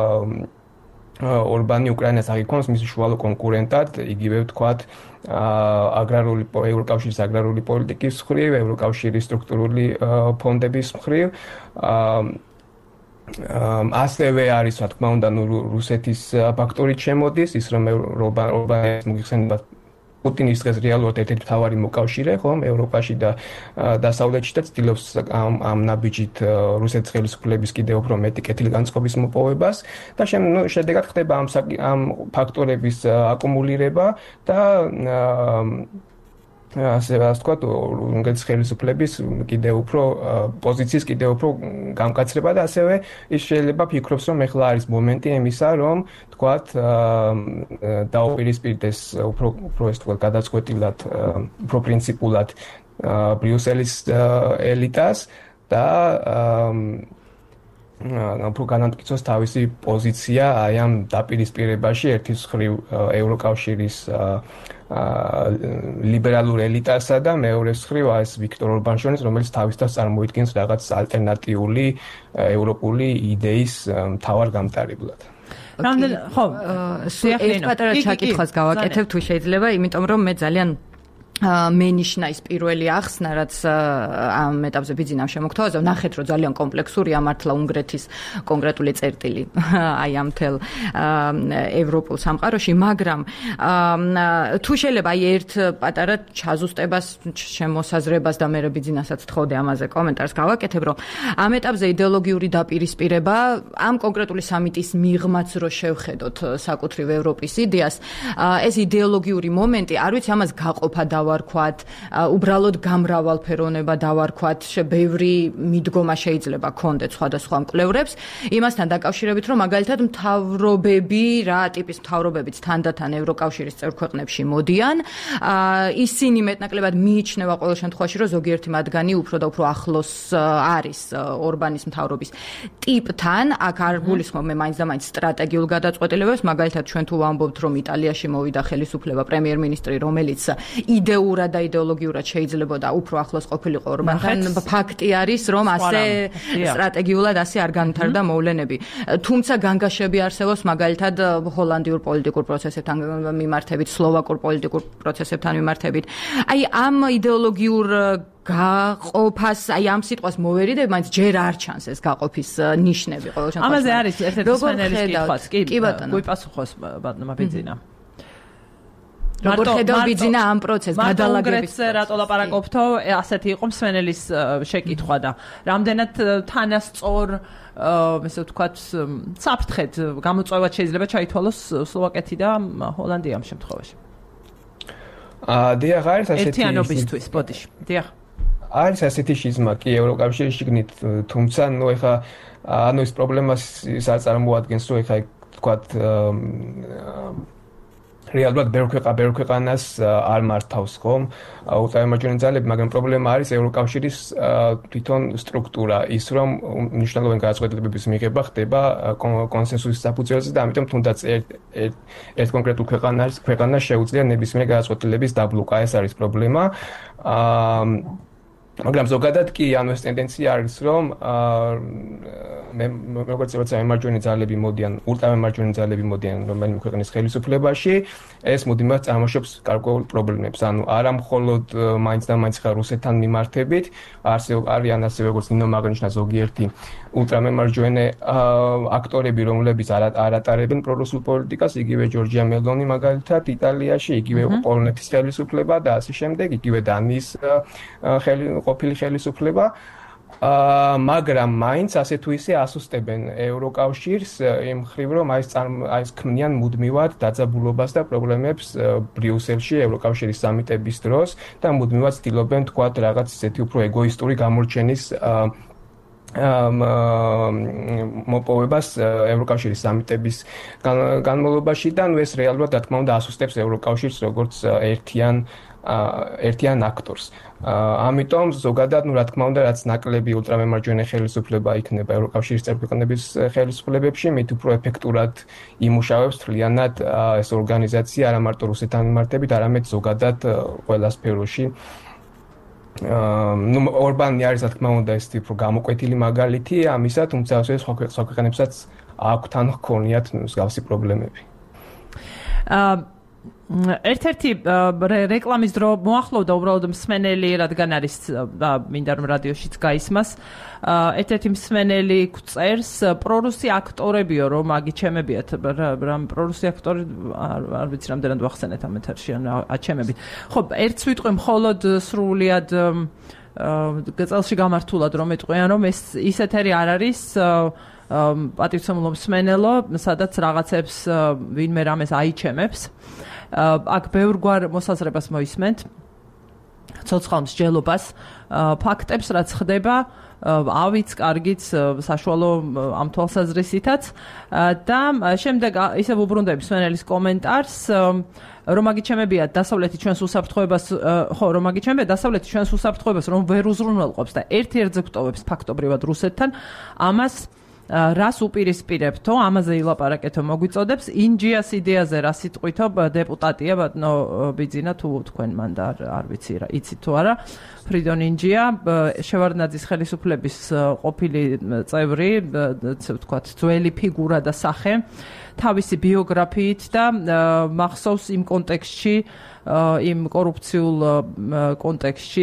ორბანი უკრაინას აღიქვამს მის უშუალო კონკურენტად, იგივე თქვათ აგრარული ევროკავშირის აგრარული პოლიტიკის მხრივ, ევროკავშირის სტრუქტურული ფონდების მხრივ ასევე არის, რა თქმა უნდა, რუსეთის ფაქტორით შემოდის, ის რომ ორბანის მოგიხსენებათ პუტინის დღეს რეალურად ერთ-ერთი მთავარი მოკავშირე, ხომ, ევროპაში და დასავლეთში და ცდილობს ამ ნაბიჯით რუსეთის ხელისუფლების კიდევ უფრო მეტი კეთილგანწყობის მოპოვებას და შედეგად ხდება ამ ფაქტორების აკუმულირება და ასე ვთქვათ, უნგრეთის ხელისუფლების კიდევ უფრო პოზიციის კიდევ უფრო გამკაცრება და ასევე ის შეიძლება ფიქრობს, რომ ეხლა არის მომენტი იმისა, რომ ვთქვათ, დაუპირისპირდეს უფრო უფრო ეს თქვა გადაწყვეტილად, უფრო პრინციპულად ბრიუსელის ელიტას და უფრო განამტკიცოს თავისი პოზიცია აი ამ დაპირისპირებაში ერთის მხრივ ევროკავშირის ლიბერალურ ელიტასა და მეორეს მხრივ ეს ვიქტორ ორბანის შორის, რომელიც თავის თავს წარმოიდგენს რაღაც ალტერნატიული ევროპული იდეის მთავარ გამტარებლად. რამდენ ხო, ეს პატარა ჩაკითხვას გავაკეთებ თუ შეიძლება, იმიტომ რომ მე ძალიან მენიშნა ის პირველი ახსნა, რაც ამ ეტაპზე ბიძინამ შემოგთავაზა, ნახეთ, რომ ძალიან კომპლექსურია მართლა უნგრეთის კონკრეტული წერტილი აი ამ თელ ევროპულ სამყაროში, მაგრამ თუ შეიძლება აი ერთ პატარა ჩაზუსტებას, შემოსაზრებას და მე ბიძინასაც თხოვდი ამაზე კომენტარს გავაკეთებ, რომ ამ ეტაპზე იდეოლოგიური დაპირისპირება ამ კონკრეტული სამიტის მიღმაც რო შევხედოთ საკუთრივ ევროპის იდეას, ეს იდეოლოგიური მომენტი, არ ვიცი, ამას გაყოფა და დავარქვათ, უბრალოდ გამრავალფეროვნება დავარქვათ, ბევრი მიდგომა შეიძლება ქონდეთ სხვადასხვა მკვლევრებს, იმასთან დაკავშირებით, რომ მაგალითად მთავრობები, რა ტიპის მთავრობებიც თანდათან ევროკავშირის წევრ ქვეყნებში მოდიან, ისინი მეტნაკლებად მიიჩნევა ყოველ შემთხვევაში, რომ ზოგიერთი მათგანი უფრო და უფრო ახლოს არის ორბანის მთავრობის ტიპთან, აქ არ გულისხმობ მე მაინც და მაინც სტრატეგიულ გადაწყვეტილებებს, მაგალითად ჩვენ თუ ვამბობთ, რომ იტალიაში მოვიდა ხელისუფლება პრემიერ-მინისტრი, რომელიც იდეურად და იდეოლოგიურად შეიძლებოდა უფრო ახლოს ყოფილიყო ორბანთან, ფაქტი არის, რომ ასე სტრატეგიულად ასე არ განვითარდა მოვლენები. თუმცა განგაშები არსებობს მაგალითად ჰოლანდიურ პოლიტიკურ პროცესებთან მიმართებით, სლოვაკურ პოლიტიკურ პროცესებთან მიმართებით. აი ამ იდეოლოგიურ გაყოფას, აი ამ სიტყვას მოვერიდებ, მაინც ჯერ არ ჩანს ეს გაყოფის ნიშნები ყოველ შემთხვევაში. ამაზე არის ერთ-ერთი სპეციალისტის კითხვაც, კი, კი ბატონო. გვიპასუხოს ბატონმა ბიძინა. როგორ ხედავ ბიძინა ამ პროცესს გადალაგების პროცესს რატო ლაპარაკობთო, ასეთი იყო მსმენელის შეკითხვა და რამდენად თანასწორ ესე ვთქვათ საფრთხედ გამოწვევად შეიძლება ჩაითვალოს სლოვაკეთი და ჰოლანდია ამ შემთხვევაში. აა დიახ, არის ასეთი ერთიანობისთვის, ბოდიში. დიახ. არის ასეთი შიზმა კი ევროკავშირის შიგნით, თუმცა ნუ ეხა ანუ ეს პრობლემას ის არ წარმოადგენს, რომ ეხა ვთქვათ რეალურად ბევრ ქვეყანას არ მართავს ხომ ულტრაემარჯვენე ძალები, მაგრამ პრობლემა არის ევროკავშირის თვითონ სტრუქტურა, ის რომ მნიშვნელოვანი გადაწყვეტილებების მიღება ხდება კონსენსუსის საფუძველზე და ამიტომ თუნდაც ერთ კონკრეტულ ქვეყანას ქვეყანას შეუძლია ნებისმიერი გადაწყვეტილების დაბლოკა, ეს არის პრობლემა. მაგრამ ზოგადად კი ანუ ეს ტენდენცია არის, რომ მე როგორც როცა ემარჯვენე ძალები მოდიან, ულტრაემარჯვენე ძალები მოდიან რომელიმე ქვეყნის ხელისუფლებაში, ეს მუდმივად წარმოშობს გარკვეულ პრობლემებს. ანუ არა მხოლოდ მაინც და მაინც ხარ რუსეთთან მიმართებით, არიან ასევე როგორც ნინო მაგნიშნა ზოგიერთი ულტრამემარჯვენე აქტორები, რომლებიც არ ატარებენ პრორუსულ პოლიტიკას, იგივე ჯორჯია მელონი მაგალითად იტალიაში, იგივე პოლონეთის ხელისუფლება და ასე შემდეგ, იგივე დანიის ყოფილი ხელისუფლება. აა მაგრამ მაინც ასე თუ ისე ასუსტებენ ევროკავშირს იმ მხრივ რომ აი ეს ქმნიან მუდმივად დაძაბულობას და პრობლემებს ბრიუსელში ევროკავშირის სამიტების დროს და მუდმივად ცდილობენ თქვათ რაღაც ისეთი უფრო ეგოისტური გამორჩენის მოპოვებას ევროკავშირის სამიტების განმავლობაში და ნუ ეს რეალურად რა თქმა უნდა ასუსტებს ევროკავშირს როგორც ერთიან ერთიან აქტორს. ამიტომ ზოგადად, ну, რა თქმა უნდა, რაც ნაკლები ულტრამემარჯვენე ხელისუფლება იქნება ევროკავშირის წევრ-ქვეყნების ხელისუფლებებში, მით უფრო ეფექტურად იმუშავებს თლიანად ეს ორგანიზაცია არა მარტო რუსეთთან მიმართებით, არამედ ზოგადად ყველა სფეროში. ну, ორბანი არის, რა თქმა უნდა, ეს უფრო გამოკვეთილი მაგალითი ამისა, თუმცა ასე სხვა ქვეყნებსაც აქვთ ან ჰქონიათ მსგავსი პრობლემები. აა ერთ-ერთი რეკლამის დრო მოახლოვდა უბრალოდ მსმენელი, რადგან არის და მინდა რომ რადიოშიც გაისმას, ერთ-ერთი მსმენელი წერს პრორუსი აქტორებიო, რომ აგიჩემებიათ, რამ პრორუსი აქტორი არ ვიცი რამდენად ვახსენეთ ამ ეთერში, ან აჩემებით. ხო, ერთს ვიტყვი მხოლოდ სრულიად წელში გამართულად რომ ეტყვიან, რომ ეს ის ეთერი არ არის პატივცემულო მსმენელო, სადაც რაღაცებს ვინმე რამეს აიჩემებს. აქ ბევრგვარ მოსაზრებას მოისმენთ, ცოცხალ მსჯელობას, ფაქტებს, რაც ხდება, ავიც, კარგიც, საშუალო ამ თვალსაზრისითაც და შემდეგ ისევ უბრუნდები მსმენელის კომენტარს, რომ აგიჩემებიათ დასავლეთი ჩვენს უსაფრთხოებას, ხო, რომ აგიჩემებიათ დასავლეთი ჩვენს უსაფრთხოებას, რომ ვერ უზრუნველყოფს და ერთ-ერთზე გვტოვებს ფაქტობრივად რუსეთთან, ამას რას უპირისპირებთო, ამაზე ილაპარაკეთო მოგვიწოდებს, ინჯიას იდეაზე რა სიტყვითო დეპუტატია ბატონო ბიძინა თუ თქვენ მან და არ ვიცი რა, იცით თუ არა, ფრიდონ ინჯია, შევარდნაძის ხელისუფლების ყოფილი წევრი, ვთქვათ, ძველი ფიგურა და სახე, თავისი ბიოგრაფიით და მახსოვს იმ კონტექსტში, იმ კორუფციულ კონტექსტში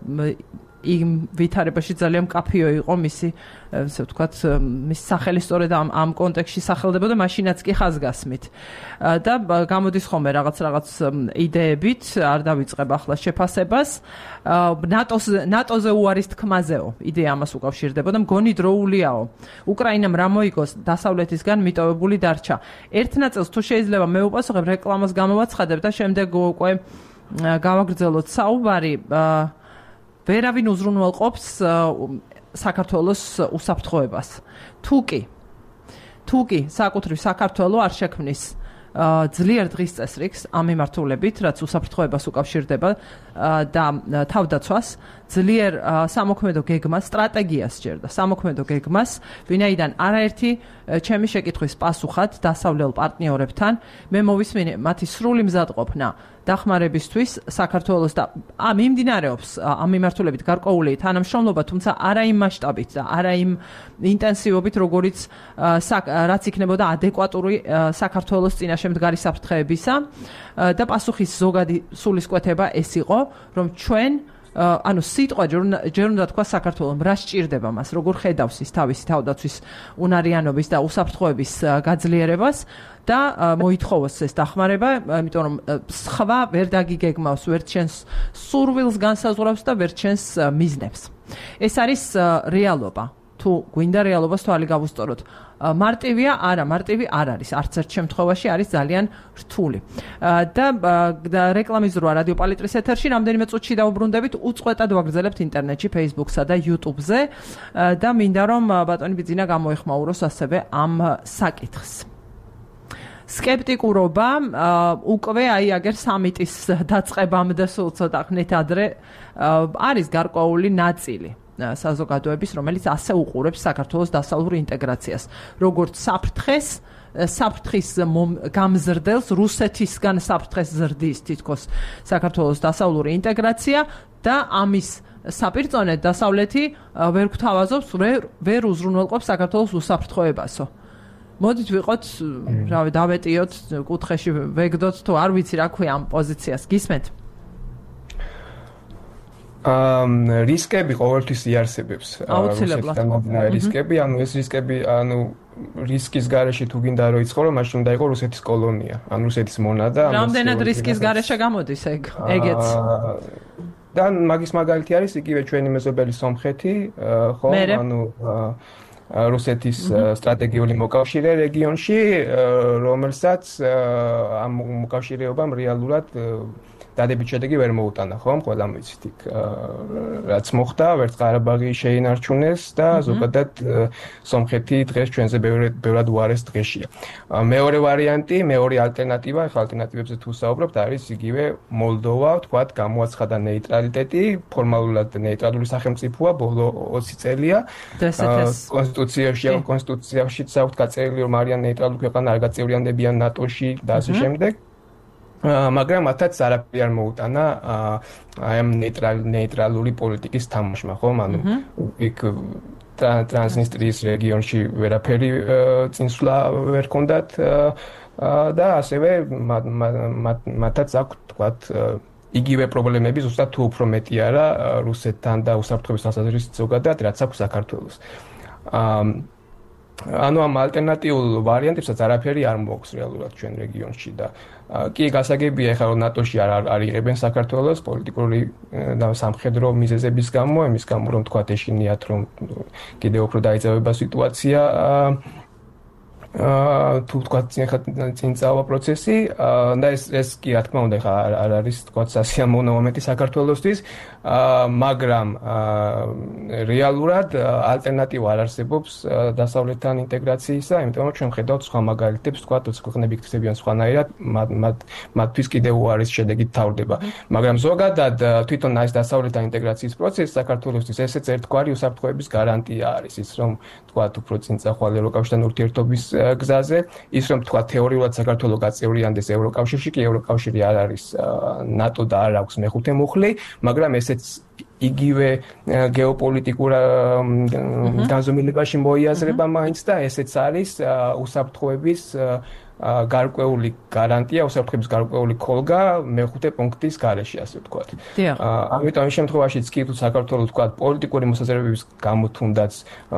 იმ ვითარებაში ძალიან მკაფიო იყო მისი, ესე ვთქვათ, მის სახელი სწორედ ამ ამ კონტექსტში სახელდებოდა, მაშინაც კი ხაზგასმით. და გამოდის ხოლმე რაღაც რაღაც იდეებით, არ დავიწყებ ახლა შეფასებას. ნატოს ნატოზე უარის თქმაზეო, იდეა ამას უკავშირდებოდა, მგონი დროულიაო. უკრაინამ რა მოიგოს დასავლეთისგან მიტოვებული დარჩა. ერთ ნაწილს თუ შეიძლება მე უპასუხებ, რეკლამას გამოვაცხადებ და შემდეგ უკვე გავაგრძელოთ საუბარი. ვერავინ უზრუნველყოფს საქართველოს უსაფრთხოებას. თუკი თუკი საკუთრივ საქართველო არ შექმნის ძლიერ დღის წესრიგს ამ მიმართულებით, რაც უსაფრთხოებას უკავშირდება და თავდაცვას, ძლიერ სამოქმედო გეგმას, სტრატეგიას სჯერდა, სამოქმედო გეგმას, ვინაიდან არაერთი ჩემი შეკითხვის პასუხად დასავლელ პარტნიორებთან მე მოვისმინე მათი სრული მზადყოფნა დახმარებისთვის საქართველოს და ამ მიმდინარეობს ამ მიმართულებით გარკვეული თანამშრომლობა, თუმცა არა იმ მასშტაბით და არა იმ ინტენსივობით, როგორიც რაც იქნებოდა ადეკვატური საქართველოს წინაშე მდგარი საფრთხეებისა და პასუხის ზოგადი სულისკვეთება ეს იყო, რომ ჩვენ ანუ სიტყვა ჯერ უნდა თქვა საქართველოს რა სჭირდება მას, როგორ ხედავს ის თავისი თავდაცვის უნარიანობის და უსაფრთხოების გაძლიერებას და მოითხოვოს ეს დახმარება, იმიტომ რომ სხვა ვერ დაგიგეგმავს, ვერ ჩენს სურვილს განსაზღვრავს და ვერ ჩენს მიზნებს. ეს არის რეალობა. თუ გვინდა რეალობას თვალი გავუსწოროთ. მარტივია, არა, მარტივი არ არის. არც ერთ შემთხვევაში არის ძალიან რთული. და რეკლამის ზრვა რადიო პალიტრის ეთერში რამდენიმე წუთში დავუბრუნდებით, უწყვეტად ვაგრძელებთ ინტერნეტში, Facebook-სა და YouTube-ზე და მინდა რომ ბატონი ბიძინა გამოეხმაუროს ასევე ამ საკითხს. სკეპტიკურობა უკვე აი აგერ სამიტის დაწყებამდე სულ ცოტა ხნით ადრე არის გარკვეული ნაწილი საზოგადოების, რომელიც ასე უყურებს საქართველოს დასავლურ ინტეგრაციას, როგორც საფრთხეს, საფრთხის გამზრდელს, რუსეთისგან საფრთხეს ზრდის თითქოს საქართველოს დასავლური ინტეგრაცია და ამის საპირწონედ დასავლეთი ვერ გვთავაზობს, ვერ უზრუნველყოფს საქართველოს უსაფრთხოებასო. მოდით ვიყოთ, რავი, დავეტიოთ კუთხეში, ვეგდოთ თუ არ ვიცი რა ქვია ამ პოზიციას. გისმენთ? ამ რისკები ყოველთვის იარსებებს. აუცილებლად. რისკები, ანუ ეს რისკები, ანუ რისკის გარეშე თუ გინდა რომ იცხოვრო, მაშინ უნდა იყოს რუსეთის კოლონია, ან რუსეთის მონადა. რამდენად რისკის გარეშე გამოდის ეგ, ეგეც? და მაგის მაგალითი არის იგივე ჩვენი მეზობელი სომხეთი, ხო, ანუ რუსეთის სტრატეგიული მოკავშირე რეგიონში, რომელსაც ამ მოკავშირეობამ რეალურად დადებით შედეგი ვერ მოუტანა, ხო? ყველა მიცით იქ რაც მოხდა, ვერც ყარაბაღი შეინარჩუნეს და ზოგადად სომხეთი დღეს ჩვენზე ბევრად უარეს დღეშია. მეორე ვარიანტი, მეორე ალტერნატივა, ახლა ალტერნატივებზე თუ საუბრობთ, არის იგივე მოლდოვა, ვთქვათ, გამოაცხადა ნეიტრალიტეტი, ფორმალურად ნეიტრალური სახელმწიფოა, ბოლო ოცი წელია. კონსტიტუციაში, კონსტიტუციაშიც აქვთ გაწერილი, რომ არიან ნეიტრალური ქვეყანა, არ გაწევრიანდებიან ნატოში და ასე შემდეგ. მაგრამ მათაც არაფერი არ მოუტანა აი ამ ნეიტრალური პოლიტიკის თამაშმა, ხო? ანუ იქ ტრანსნისტრიის რეგიონში ვერაფერი წინსვლა ვერ ჰქონდათ და ასევე მათაც აქვთ, თქვათ, იგივე პრობლემები, ზუსტად თუ უფრო მეტი არა რუსეთთან და უსაფრთხოების თვალსაზრისით ზოგადად, რაც აქვს საქართველოს. ანუ ამ ალტერნატიულ ვარიანტებსაც არაფერი არ მოაქვს რეალურად ჩვენ რეგიონში და კი გასაგებია ახლა რომ ნატოში არ არ იღებენ საქართველოს პოლიტიკური და სამხედრო მიზეზების გამო, იმის გამო რომ თქვა ეშინიათ რომ კიდევ უფრო დაიძაბება სიტუაცია აა თუ თქვა წინ წავა პროცესი და ეს ეს კი რა თქმა უნდა ხა არ არის თქვა სასიამოვნო მომენტი საქართველოსთვის, მაგრამ რეალურად ალტერნატივა არ არსებობს დასავლეთთან ინტეგრაციისა, იმიტომ რომ ჩვენ ხედავთ სხვა მაგალითებს, თქვა ქვეყნები იქცევიან სხვანაირად, მათთვის კიდევ უარის შედეგით თავდება. მაგრამ ზოგადად თვითონ ეს დასავლეთთან ინტეგრაციის პროცესი საქართველოსთვის ესეც ერთგვარი უსაფრთხოების გარანტია არის, ის რომ თქვა უფრო წინ წახვალ ევროკავშირთან ურთიერთობის გზაზე, ის რომ თქვა თეორიულად საქართველოს გაწევრიანდეს ევროკავშირში, კი ევროკავშირი არ არის ნატო და არ აქვს მეხუთე მუხლი, მაგრამ ესეც იგივე გეოპოლიტიკურ განზომილებაში მოიაზრება მაინც და ესეც არის უსაფრთხოების გარკვეული გარანტია, უსაფრთხოების გარკვეული ქოლგა მეხუთე პუნქტის გარეშე, ასე ვთქვათ. ამიტომ ამ შემთხვევაშიც კი თუ საქართველოს ვთქვათ პოლიტიკური მოსაზრებების გამო თუნდაც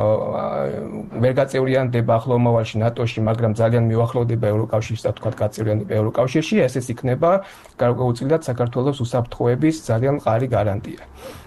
ვერ გაწევრიანდება ახლო მომავალში ნატოში, მაგრამ ძალიან მიუახლოვდება ევროკავშირს და ვთქვათ გაწევრიანება ევროკავშირში, ესეც იქნება გარკვეულწილად საქართველოს უსაფრთხოების ძალიან მყარი გარანტია.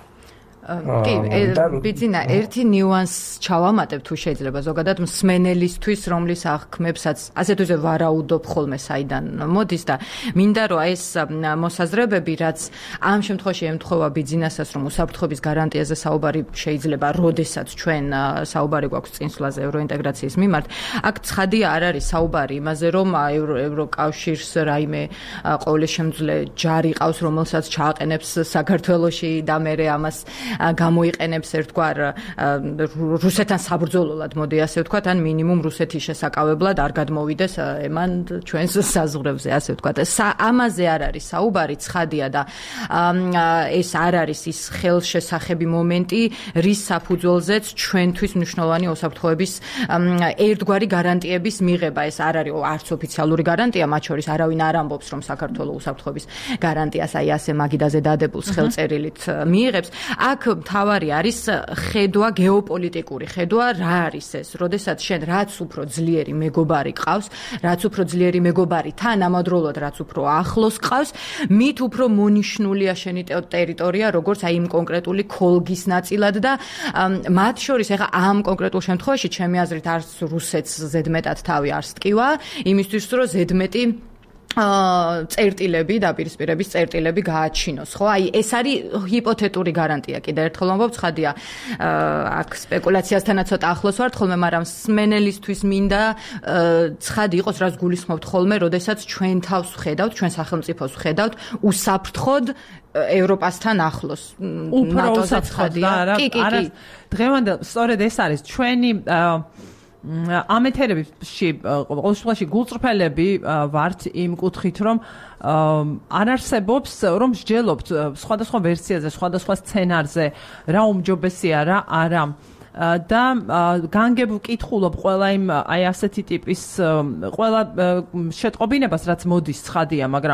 კი, ბიძინა, ერთი ნიუანს ჩავამატებ თუ შეიძლება ზოგადად მსმენელისთვის, რომლის აღქმებსაც ასე თუ ისე ვარაუდობ ხოლმე საიდან მოდის და მინდა რომ ეს მოსაზრებები, რაც ამ შემთხვევაში ემთხვევა ბიძინასაც, რომ უსაფრთხოების გარანტიაზე საუბარი შეიძლება, როდესაც ჩვენ საუბარი გვაქვს წინსვლაზე ევროინტეგრაციის მიმართ, აქ ცხადია არ არის საუბარი იმაზე, რომ ევროკავშირს რაიმე ყოვლისშემძლე ჯარი ყავს, რომელსაც ჩააყენებს საქართველოში და მერე ამას გამოიყენებს ერთგვარ რუსეთთან საბრძოლოდ, მოდი ასე ვთქვათ, ან მინიმუმ რუსეთის შესაკავებლად არ გადმოვიდეს ემან ჩვენს საზღვრებზე, ასე ვთქვათ. ამაზე არ არის საუბარი, ცხადია და ეს არ არის ის ხელშესახები მომენტი, რის საფუძველზეც ჩვენთვის მნიშვნელოვანი უსაფრთხოების ერთგვარი გარანტიების მიღება. ეს არ არის არც ოფიციალური გარანტია, მათ შორის არავინ არ ამბობს, რომ საქართველოს უსაფრთხოების გარანტიას აი ასე მაგიდაზე დადებულს ხელწერილით მიიღებს. აქ მთავარი არის ხედვა გეოპოლიტიკური ხედვა, რა არის ეს? როდესაც შენ რაც უფრო ძლიერი მეგობარი ყავს, რაც უფრო ძლიერი მეგობარი თანამედროვედ რაც უფრო ახლოს ყავს, მით უფრო მონიშნულია შენი ტერიტორია, როგორც აი იმ კონკრეტული ქოლგის ნაწილად და მათ შორის ეხა ამ კონკრეტულ შემთხვევაში ჩემი აზრით არც რუსეთს ზედმეტად თავი არ სტკივა, იმისთვის რომ ზედმეტი წერტილები და პირისპირების წერტილები გააჩინოს, ხო? აი ეს არის ჰიპოთეტური გარანტია. კიდევ ერთხელ ვამბობ, ცხადია, აქ სპეკულაციასთანაც ცოტა ახლოს ვართ ხოლმე, მაგრამ სმენელისთვის მინდა ცხადი იყოს, რაც გულისხმობთ ხოლმე, როდესაც ჩვენ თავს ვხედავთ, ჩვენ სახელმწიფოს ვხედავთ უსაფრთხოდ ევროპასთან ახლოს. უფრო უსაფრთხოდ და არა, არა. დღევანდელ სწორედ ეს არის ჩვენი ამ ეთერებში ყოველ შემთხვევაში გულწრფელები ვართ იმ კუთხით, რომ არ არსებობს, რომ მსჯელობთ სხვადასხვა ვერსიაზე, სხვადასხვა სცენარზე, რა უმჯობესია, რა არა. და განგებ ვკითხულობ ყველა იმ აი ასეთი ტიპის ყველა შეტყობინებას, რაც მოდის ცხადია, მაგრამ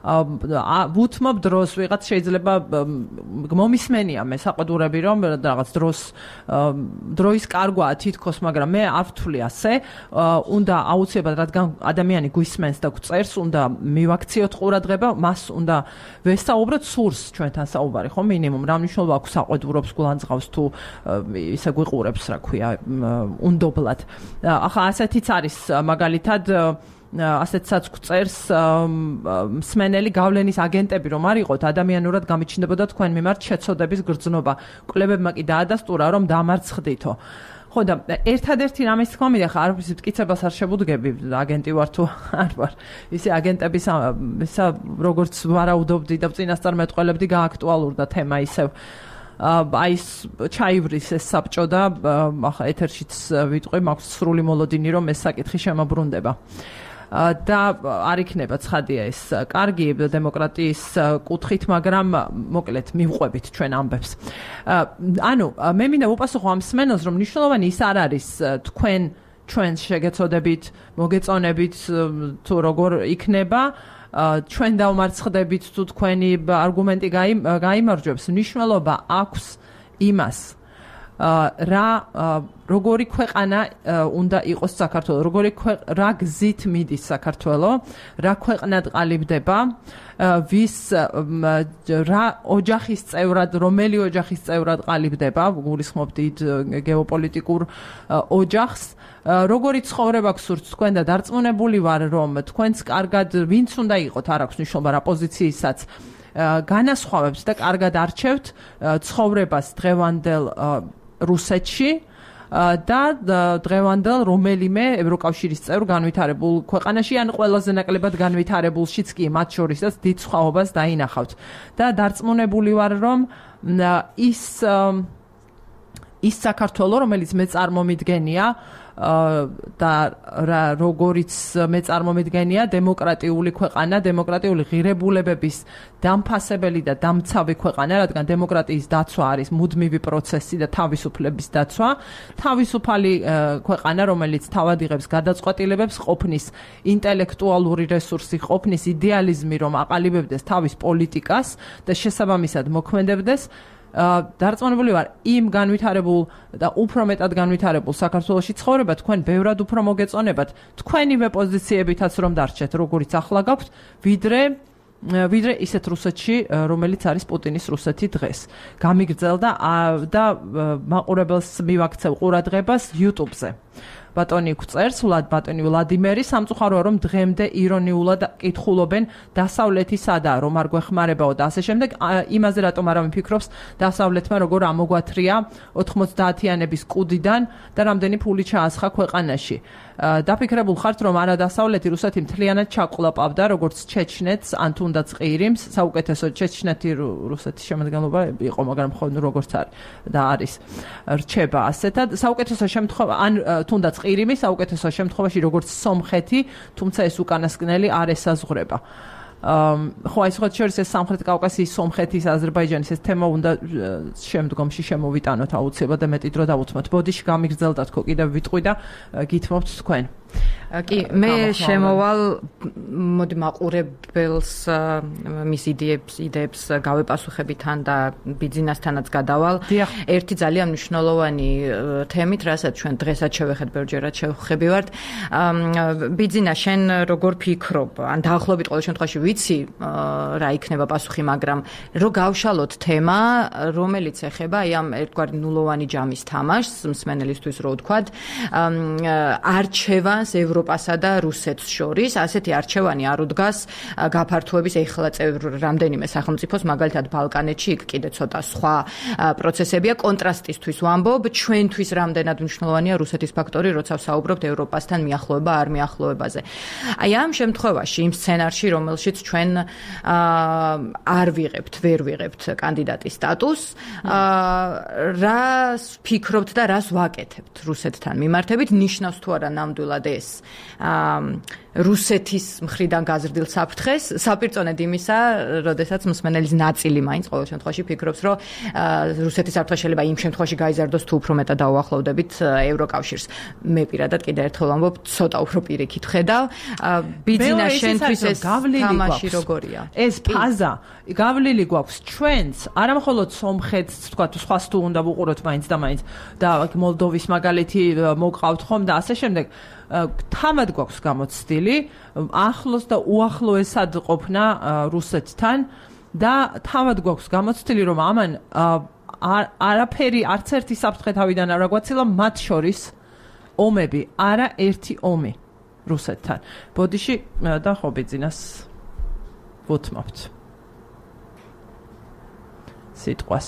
ვუთმობ დროს, ვიღაც შეიძლება მომისმენია მე საყდურები, რომ რაღაც დროს დროის კარგვაა თითქოს, მაგრამ მე არ ვთვლი ასე. უნდა აუცილებლად, რადგან ადამიანი გვისმენს და გვწერს, უნდა მივაქციოთ ყურადღება, მას უნდა ვესაუბროთ სურს ჩვენთან საუბარი, ხო, მინიმუმ რა მნიშვნელობა აქვს საყდურობს გულანძღავს თუ ისე ყურებს, რა ქვია, უნდობლად. ახლა ასეთიც არის მაგალითად ასეთსაც გვწერს მსმენელი გავლენის აგენტები რომ არ იყოთ, ადამიანურად გამიჩნდებოდა თქვენ მიმართ შეცოდების გრძნობა. კვლევებმა კი დაადასტურა, რომ დამარცხდითო. ხო და ერთადერთი რამის თქმა მინდა, ხა არ ვიცი მტკიცებას არ შეგუდგები, აგენტი ვარ თუ არ ვარ. ისე აგენტების ისა როგორც ვარაუდობდი და წინასწარ მეტყველებდი, გააქტუალურდა თემა ისევ. აი ჩაივრის ეს საბჭო და ახლა ეთერშიც ვიტყვი, მაქვს სრული მოლოდინი, რომ ეს საკითხი შემოbrunდება. და არ იქნება ცხადია ეს კარგი დემოკრატიის კუთხით, მაგრამ მოკლედ მივყვებით ჩვენ ამბებს. ანუ მე მინდა ვუპასუხო ამ მსმენელს, რომ მნიშვნელოვანი ის არ არის თქვენ ჩვენ შეგეცოდებით, მოგეწონებით თუ როგორ იქნება, ჩვენ დავმარცხდებით თუ თქვენი არგუმენტი გაიმარჯვებს. მნიშვნელობა აქვს იმას, რა როგორი ქვეყანა უნდა იყოს საქართველო, როგორი რა გზით მიდის საქართველო, რა ქვეყნად ყალიბდება, ვის რა ოჯახის წევრად, რომელი ოჯახის წევრად ყალიბდება, გულისხმობ დიდ გეოპოლიტიკურ ოჯახს, როგორი ცხოვრება გსურთ თქვენ და დარწმუნებული ვარ, რომ თქვენს კარგად ვინც უნდა იყოთ, არ აქვს მნიშვნელობა რა პოზიციისაც განასხვავებთ და კარგად არჩევთ ცხოვრებას დღევანდელ რუსეთში და დღევანდელ რომელიმე ევროკავშირის წევრ განვითარებულ ქვეყანაში ან ყველაზე ნაკლებად განვითარებულშიც კი მათ შორისაც დიდ სხვაობას დაინახავთ და დარწმუნებული ვარ, რომ ის ის საქართველო, რომელიც მე წარმომიდგენია და როგორიც მე წარმომიდგენია დემოკრატიული ქვეყანა, დემოკრატიული ღირებულებების დამფასებელი და დამცავი ქვეყანა, რადგან დემოკრატიის დაცვა არის მუდმივი პროცესი და თავისუფლების დაცვა, თავისუფალი ქვეყანა, რომელიც თავად იღებს გადაწყვეტილებებს, ყოფნის ინტელექტუალური რესურსი, ყოფნის იდეალიზმი, რომ აყალიბებდეს თავის პოლიტიკას და შესაბამისად მოქმედებდეს, დარწმუნებული ვარ, იმ განვითარებულ და უფრო მეტად განვითარებულ საქართველოში ცხოვრება თქვენ ბევრად უფრო მოგეწონებათ თქვენივე პოზიციებითაც რომ დარჩეთ, როგორიც ახლა გაქვთ, ვიდრე ვიდრე ისეთ რუსეთში, რომელიც არის პუტინის რუსეთი დღეს. გამიგრძელდა და მაყურებელს მივაქცევ ყურადღებას YouTube-ზე. ბატონი გვწერს, ვლად ბატონი ვლადიმერი, სამწუხაროა რომ დღემდე ირონიულად კითხულობენ დასავლეთი სადაა, რომ არ გვეხმარებაო და ასე შემდეგ. იმაზე რატომ არავინ ფიქრობს დასავლეთმა როგორ ამოგვათრია ოთხმოცდაათიანების კუდიდან და რამდენი ფული ჩაასხა ქვეყანაში. დაფიქრებულ ხართ, რომ არა დასავლეთი რუსეთი მთლიანად ჩაყლაპავდა, როგორც ჩეჩნეთს, ან თუნდაც ყირიმს, საუკეთესო ჩეჩნეთი რუსეთის შემადგენლობა იყო, მაგრამ ხო როგორც არის და არის რჩება ასეთად. საუკეთესო შემთხვევა ან თუნდაც ყირიმი, საუკეთესო შემთხვევაში როგორც სომხეთი, თუმცა ეს უკანასკნელი არ ესაზღვრება. ხო, აი სხვა შორის ეს სამხრეთ კავკასიის, სომხეთის, აზერბაიჯანის ეს თემა უნდა შემდგომში შემოვიტანოთ აუცილებლად და მეტი დრო დავუთმოთ. ბოდიში გამიგრძელდათ ხო კიდევ ვიტყვი და გითმობთ თქვენ. კი, მე შემოვალ მოდი მაყურებელს მის იდეებს, იდეებს გავეპასუხები თან და ბიძინასთანაც გადავალ. ერთი ძალიან მნიშვნელოვანი თემით, რასაც ჩვენ დღესაც შევეხეთ ბევრჯერად შევხვდებით. ბიძინა, შენ როგორ ფიქრობ? ან დაახლოებით ყოველ შემთხვევაში ვიცი რა იქნება პასუხი, მაგრამ რო გავშალოთ თემა, რომელიც ეხება აი ამ ერთგვარი ნულოვანი ჯამის თამაშს, მსმენელისთვის რო ვთქვათ, არჩევანს ევროპასა და რუსეთს შორის, ასეთი არჩევანი არ უდგას გაფართოების ეხლა წევრ რამდენიმე სახელმწიფოს, მაგალითად ბალკანეთში, იქ კიდე ცოტა სხვა პროცესებია. კონტრასტისთვის ვამბობ, ჩვენთვის რამდენად მნიშვნელოვანია რუსეთის ფაქტორი, როცა ვსაუბრობთ ევროპასთან მიახლოება არ მიახლოებაზე. აი ამ შემთხვევაში, იმ სცენარში, რომელშიც ჩვენ არ ვიღებთ, ვერ ვიღებთ კანდიდატის სტატუსს, რას ფიქრობთ და რას ვაკეთებთ რუსეთთან მიმართებით, ნიშნავს თუ არა ნამდვილად ეს რუსეთის მხრიდან გაზრდილ საფრთხეს, საპირწონედ იმისა, როდესაც მსმენელის ნაწილი მაინც ყოველ შემთხვევაში ფიქრობს, რომ რუსეთის საფრთხე შეიძლება იმ შემთხვევაში გაიზარდოს თუ უფრო მეტად დაუახლოვდებით ევროკავშირს. მე პირადად კიდე ერთხელ ვამბობ, ცოტა უფრო პირიქით ვხედავ. ბიძინა, შენთვის ეს თამაში როგორია? ეს ფაზა გავლილი გვაქვს ჩვენც, არა მხოლოდ სომხეთს, თქვა, სხვას თუ უნდა ვუყუროთ მაინც და მაინც და მოლდოვის მაგალითი მოგყავთ ხომ და ასე შემდეგ. თავად გვაქვს გამოცდილი ახლოს და უახლოესად ყოფნა რუსეთთან და თავად გვაქვს გამოცდილი, რომ ამან არაფერი არც ერთი საფრთხე თავიდან არ აგვაცილა, მათ შორის ომები, არა ერთი ომი რუსეთთან. ბოდიში და ხო ბიძინას ვუთმობთ სიტყვას.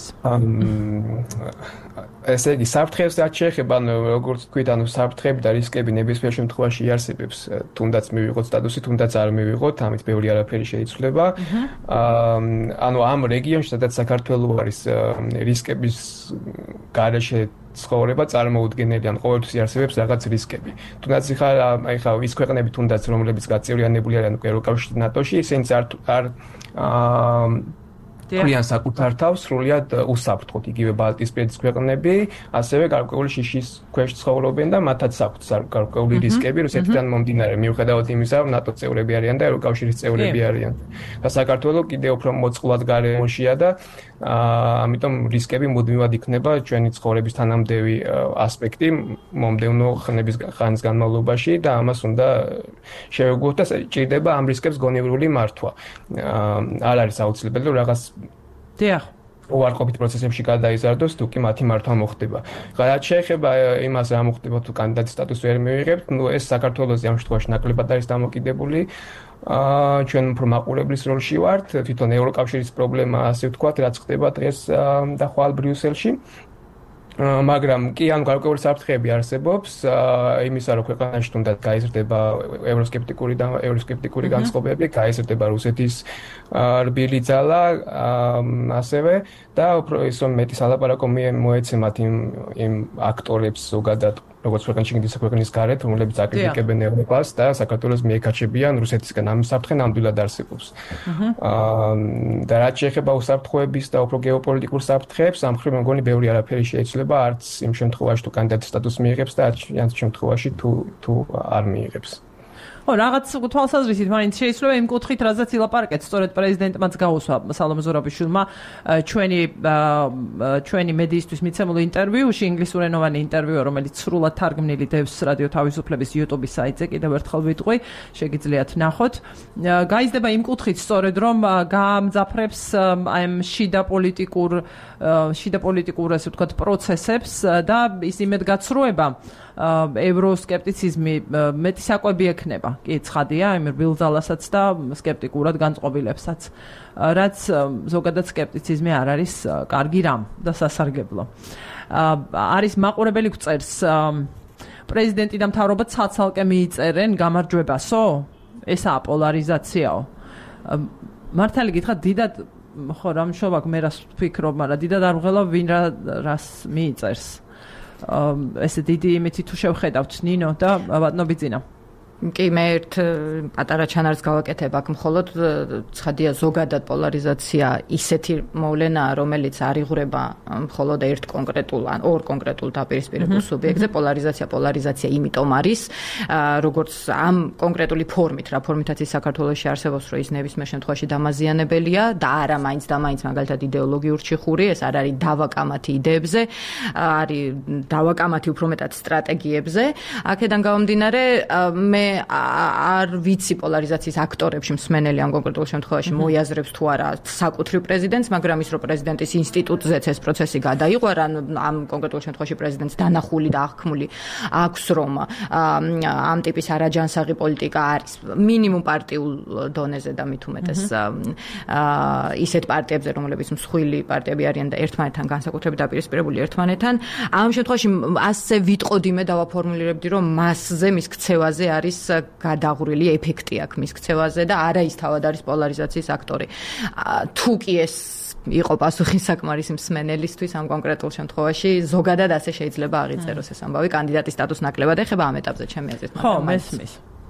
ესე იგი, საფრთხეებს რაც შეეხება, ანუ როგორც თქვით, ანუ საფრთხეები და რისკები ნებისმიერ შემთხვევაში იარსებებს, თუნდაც მივიღოთ სტატუსი, თუნდაც არ მივიღოთ, ამით ბევრი არაფერი შეიცვლება. ანუ ამ რეგიონში, სადაც საქართველო არის რისკების გარეშე ცხოვრება წარმოუდგენელი, ან ყოველთვის იარსებებს რაღაც რისკები. თუნდაც ხა აი ხა ის ქვეყნები თუნდაც რომლებიც გაწევრიანებული არიან ევროკავშირში, ნატოში, ისინიც არ არ ქვიან საკუთარ თავს სრულიად უსაფრთხოდ იგივე ბალტიისპირეთის ქვეყნები, ასევე გარკვეული შიშის ქვეშ ცხოვრობენ და მათაც აქვთ გარკვეული რისკები რუსეთიდან მომდინარე, მიუხედავად იმისა, რომ ნატო წევრები არიან და ევროკავშირის წევრები არიან. და საქართველოს კიდევ უფრო მოწყვლად გარემოშია და ამიტომ რისკები მუდმივად იქნება ჩვენი ცხოვრების თანამდები ასპექტი მომდევნო ხნების ხანის განმავლობაში და ამას უნდა შევეგუოთ და ჭირდება ამ რისკებს გონივრული მართვა. არ არის აუცილებელი რომ რაღაც დიახ უარყოფით პროცესებში გადაიზარდოს თუ კი მათი მართვა მოხდება. რაც შეეხება იმას რა მოხდება თუ კანდიდატის სტატუსი ვერ მივიღებთ, ნუ ეს საქართველოს ამ შემთხვევაში ნაკლებად არის დამოკიდებული. აა ჩვენ უფრო მაყურებლის როლში ვართ, თვითონ ევროკავშირის პრობლემა ასე ვთქვათ, რაც ხდება დღეს და ხვალ ბრიუსელში. მაგრამ კი ან გარკვეული საფრთხეები არსებობს იმისა რომ ქვეყანაში თუნდაც გაიზრდება ევროსკეპტიკური და ევროსკეპტიკური განწყობები, გაიზრდება რუსეთის რბილი ძალა, ასევე და უფრო ის რომ მეტი სალაპარაკო მოეცემათ იმ იმ აქტორებს ზოგადად როგორც ქვეყანაში კიდე ქვეყნის გარეთ, რომლებიც აკრიტიკებენ ევროპას და საქართველოს მიეკაჩებიან რუსეთისგან ამ საფრთხე ნამდვილად არსებობს. აა და რაც შეეხება უსაფრთხოების და უფრო გეოპოლიტიკურ საფრთხეებს, ამ მხრივ მგონი ბევრი არაფერი შეიძლება არც იმ შემთხვევაში თუ კანდიდატის სტატუსს მიიღებს და არც იმ შემთხვევაში თუ თუ არ მიიღებს. ო რაღაც თვალსაზრისით მაინც შეიძლება იმ კუთხით რაზეც ილაპარაკეთ სწორედ პრეზიდენტმაც გაუსვა სალომე ზურაბიშვილმა ჩვენი ჩვენი მედიისთვის მიცემულ ინტერვიუში ინგლისურენოვანი ინტერვიუ რომელიც სრულად თარგმნილი დევს რადიო თავისუფლების YouTube-ის საიტზე კიდევ ერთხელ ვიტყვი შეგიძლიათ ნახოთ გაიზრდება იმ კუთხით სწორედ რომ გაამძაფრებს აი ამ შიდა პოლიტიკურ შიდა პოლიტიკურ ასე ვთქვათ პროცესებს და ის იმედგაცრუება ევროსკეპტიციზმი მეტი საკვები ექნება. კი, ცხადია, იმ რბილ ძალასაც და სკეპტიკურად განწყობილებსაც, რაც ზოგადად სკეპტიციზმი არ არის კარგი რამ და სასარგებლო. არის მაყურებელი გვწერს პრეზიდენტი და მთავრობა ცალ-ცალკე მიიწერენ გამარჯვებასო? ესაა პოლარიზაციაო. მართალი გითხრათ, დიდად ხო რამ შოვაკ მე რას ვფიქრობ, მაგრამ დიდად არ ვღელავ ვინ რას მიიწერს. ესე დიდი იმითი თუ შევხედავთ ნინო და ბატონო ბიძინა კი მე ერთ პატარა ჩანარს გავაკეთებ აქ მხოლოდ ცხადია ზოგადად პოლარიზაცია ისეთი მოვლენაა რომელიც არ იღვრება მხოლოდ ერთ კონკრეტულ ან ორ კონკრეტულ დაპირისპირებულ სუბიექტზე პოლარიზაცია პოლარიზაცია იმიტომ არის როგორც ამ კონკრეტული ფორმით რა ფორმითაც ის საქართველოში არსებობს რომ ის ნებისმიერ შემთხვევაში დამაზიანებელია და არა მაინც და მაინც მაგალითად იდეოლოგიურ ჩიხური ეს არ არის დავაკამათი იდეებზე არის დავაკამათი უფრო მეტად სტრატეგიებზე აქედან გამომდინარე მე არ ვიცი პოლარიზაციის აქტორებში მსმენელი ამ კონკრეტულ შემთხვევაში მოიაზრებს თუ არა საკუთრივ პრეზიდენტს, მაგრამ ის რომ პრეზიდენტის ინსტიტუტზეც ეს პროცესი გადაიყვარა, ამ კონკრეტულ შემთხვევაში პრეზიდენტს დანახული და აღქმული აქვს რომ ამ ტიპის არაჯანსაღი პოლიტიკა არის მინიმუმ პარტიულ დონეზე და მით უმეტეს ისეთ პარტიებზე, რომლებიც მსხვილი პარტიები არიან და ერთმანეთთან განსაკუთრებით დაპირისპირებული ერთმანეთთან, ამ შემთხვევაში ასე ვიტყოდი მე დავაფორმულირებდი რომ მასზე მის ქცევაზე არის გადაღვრილი ეფექტი აქვს მის ქცევაზე და არა ის თავად არის პოლარიზაციის აქტორი. თუ კი ეს იყო პასუხი საკმარისი მსმენელისთვის ამ კონკრეტულ შემთხვევაში, ზოგადად ასე შეიძლება აღიწეროს ეს ამბავი კანდიდატის სტატუსს ნაკლებად ეხება ამ ეტაპზე ჩემი აზრით. ხო, მესმის.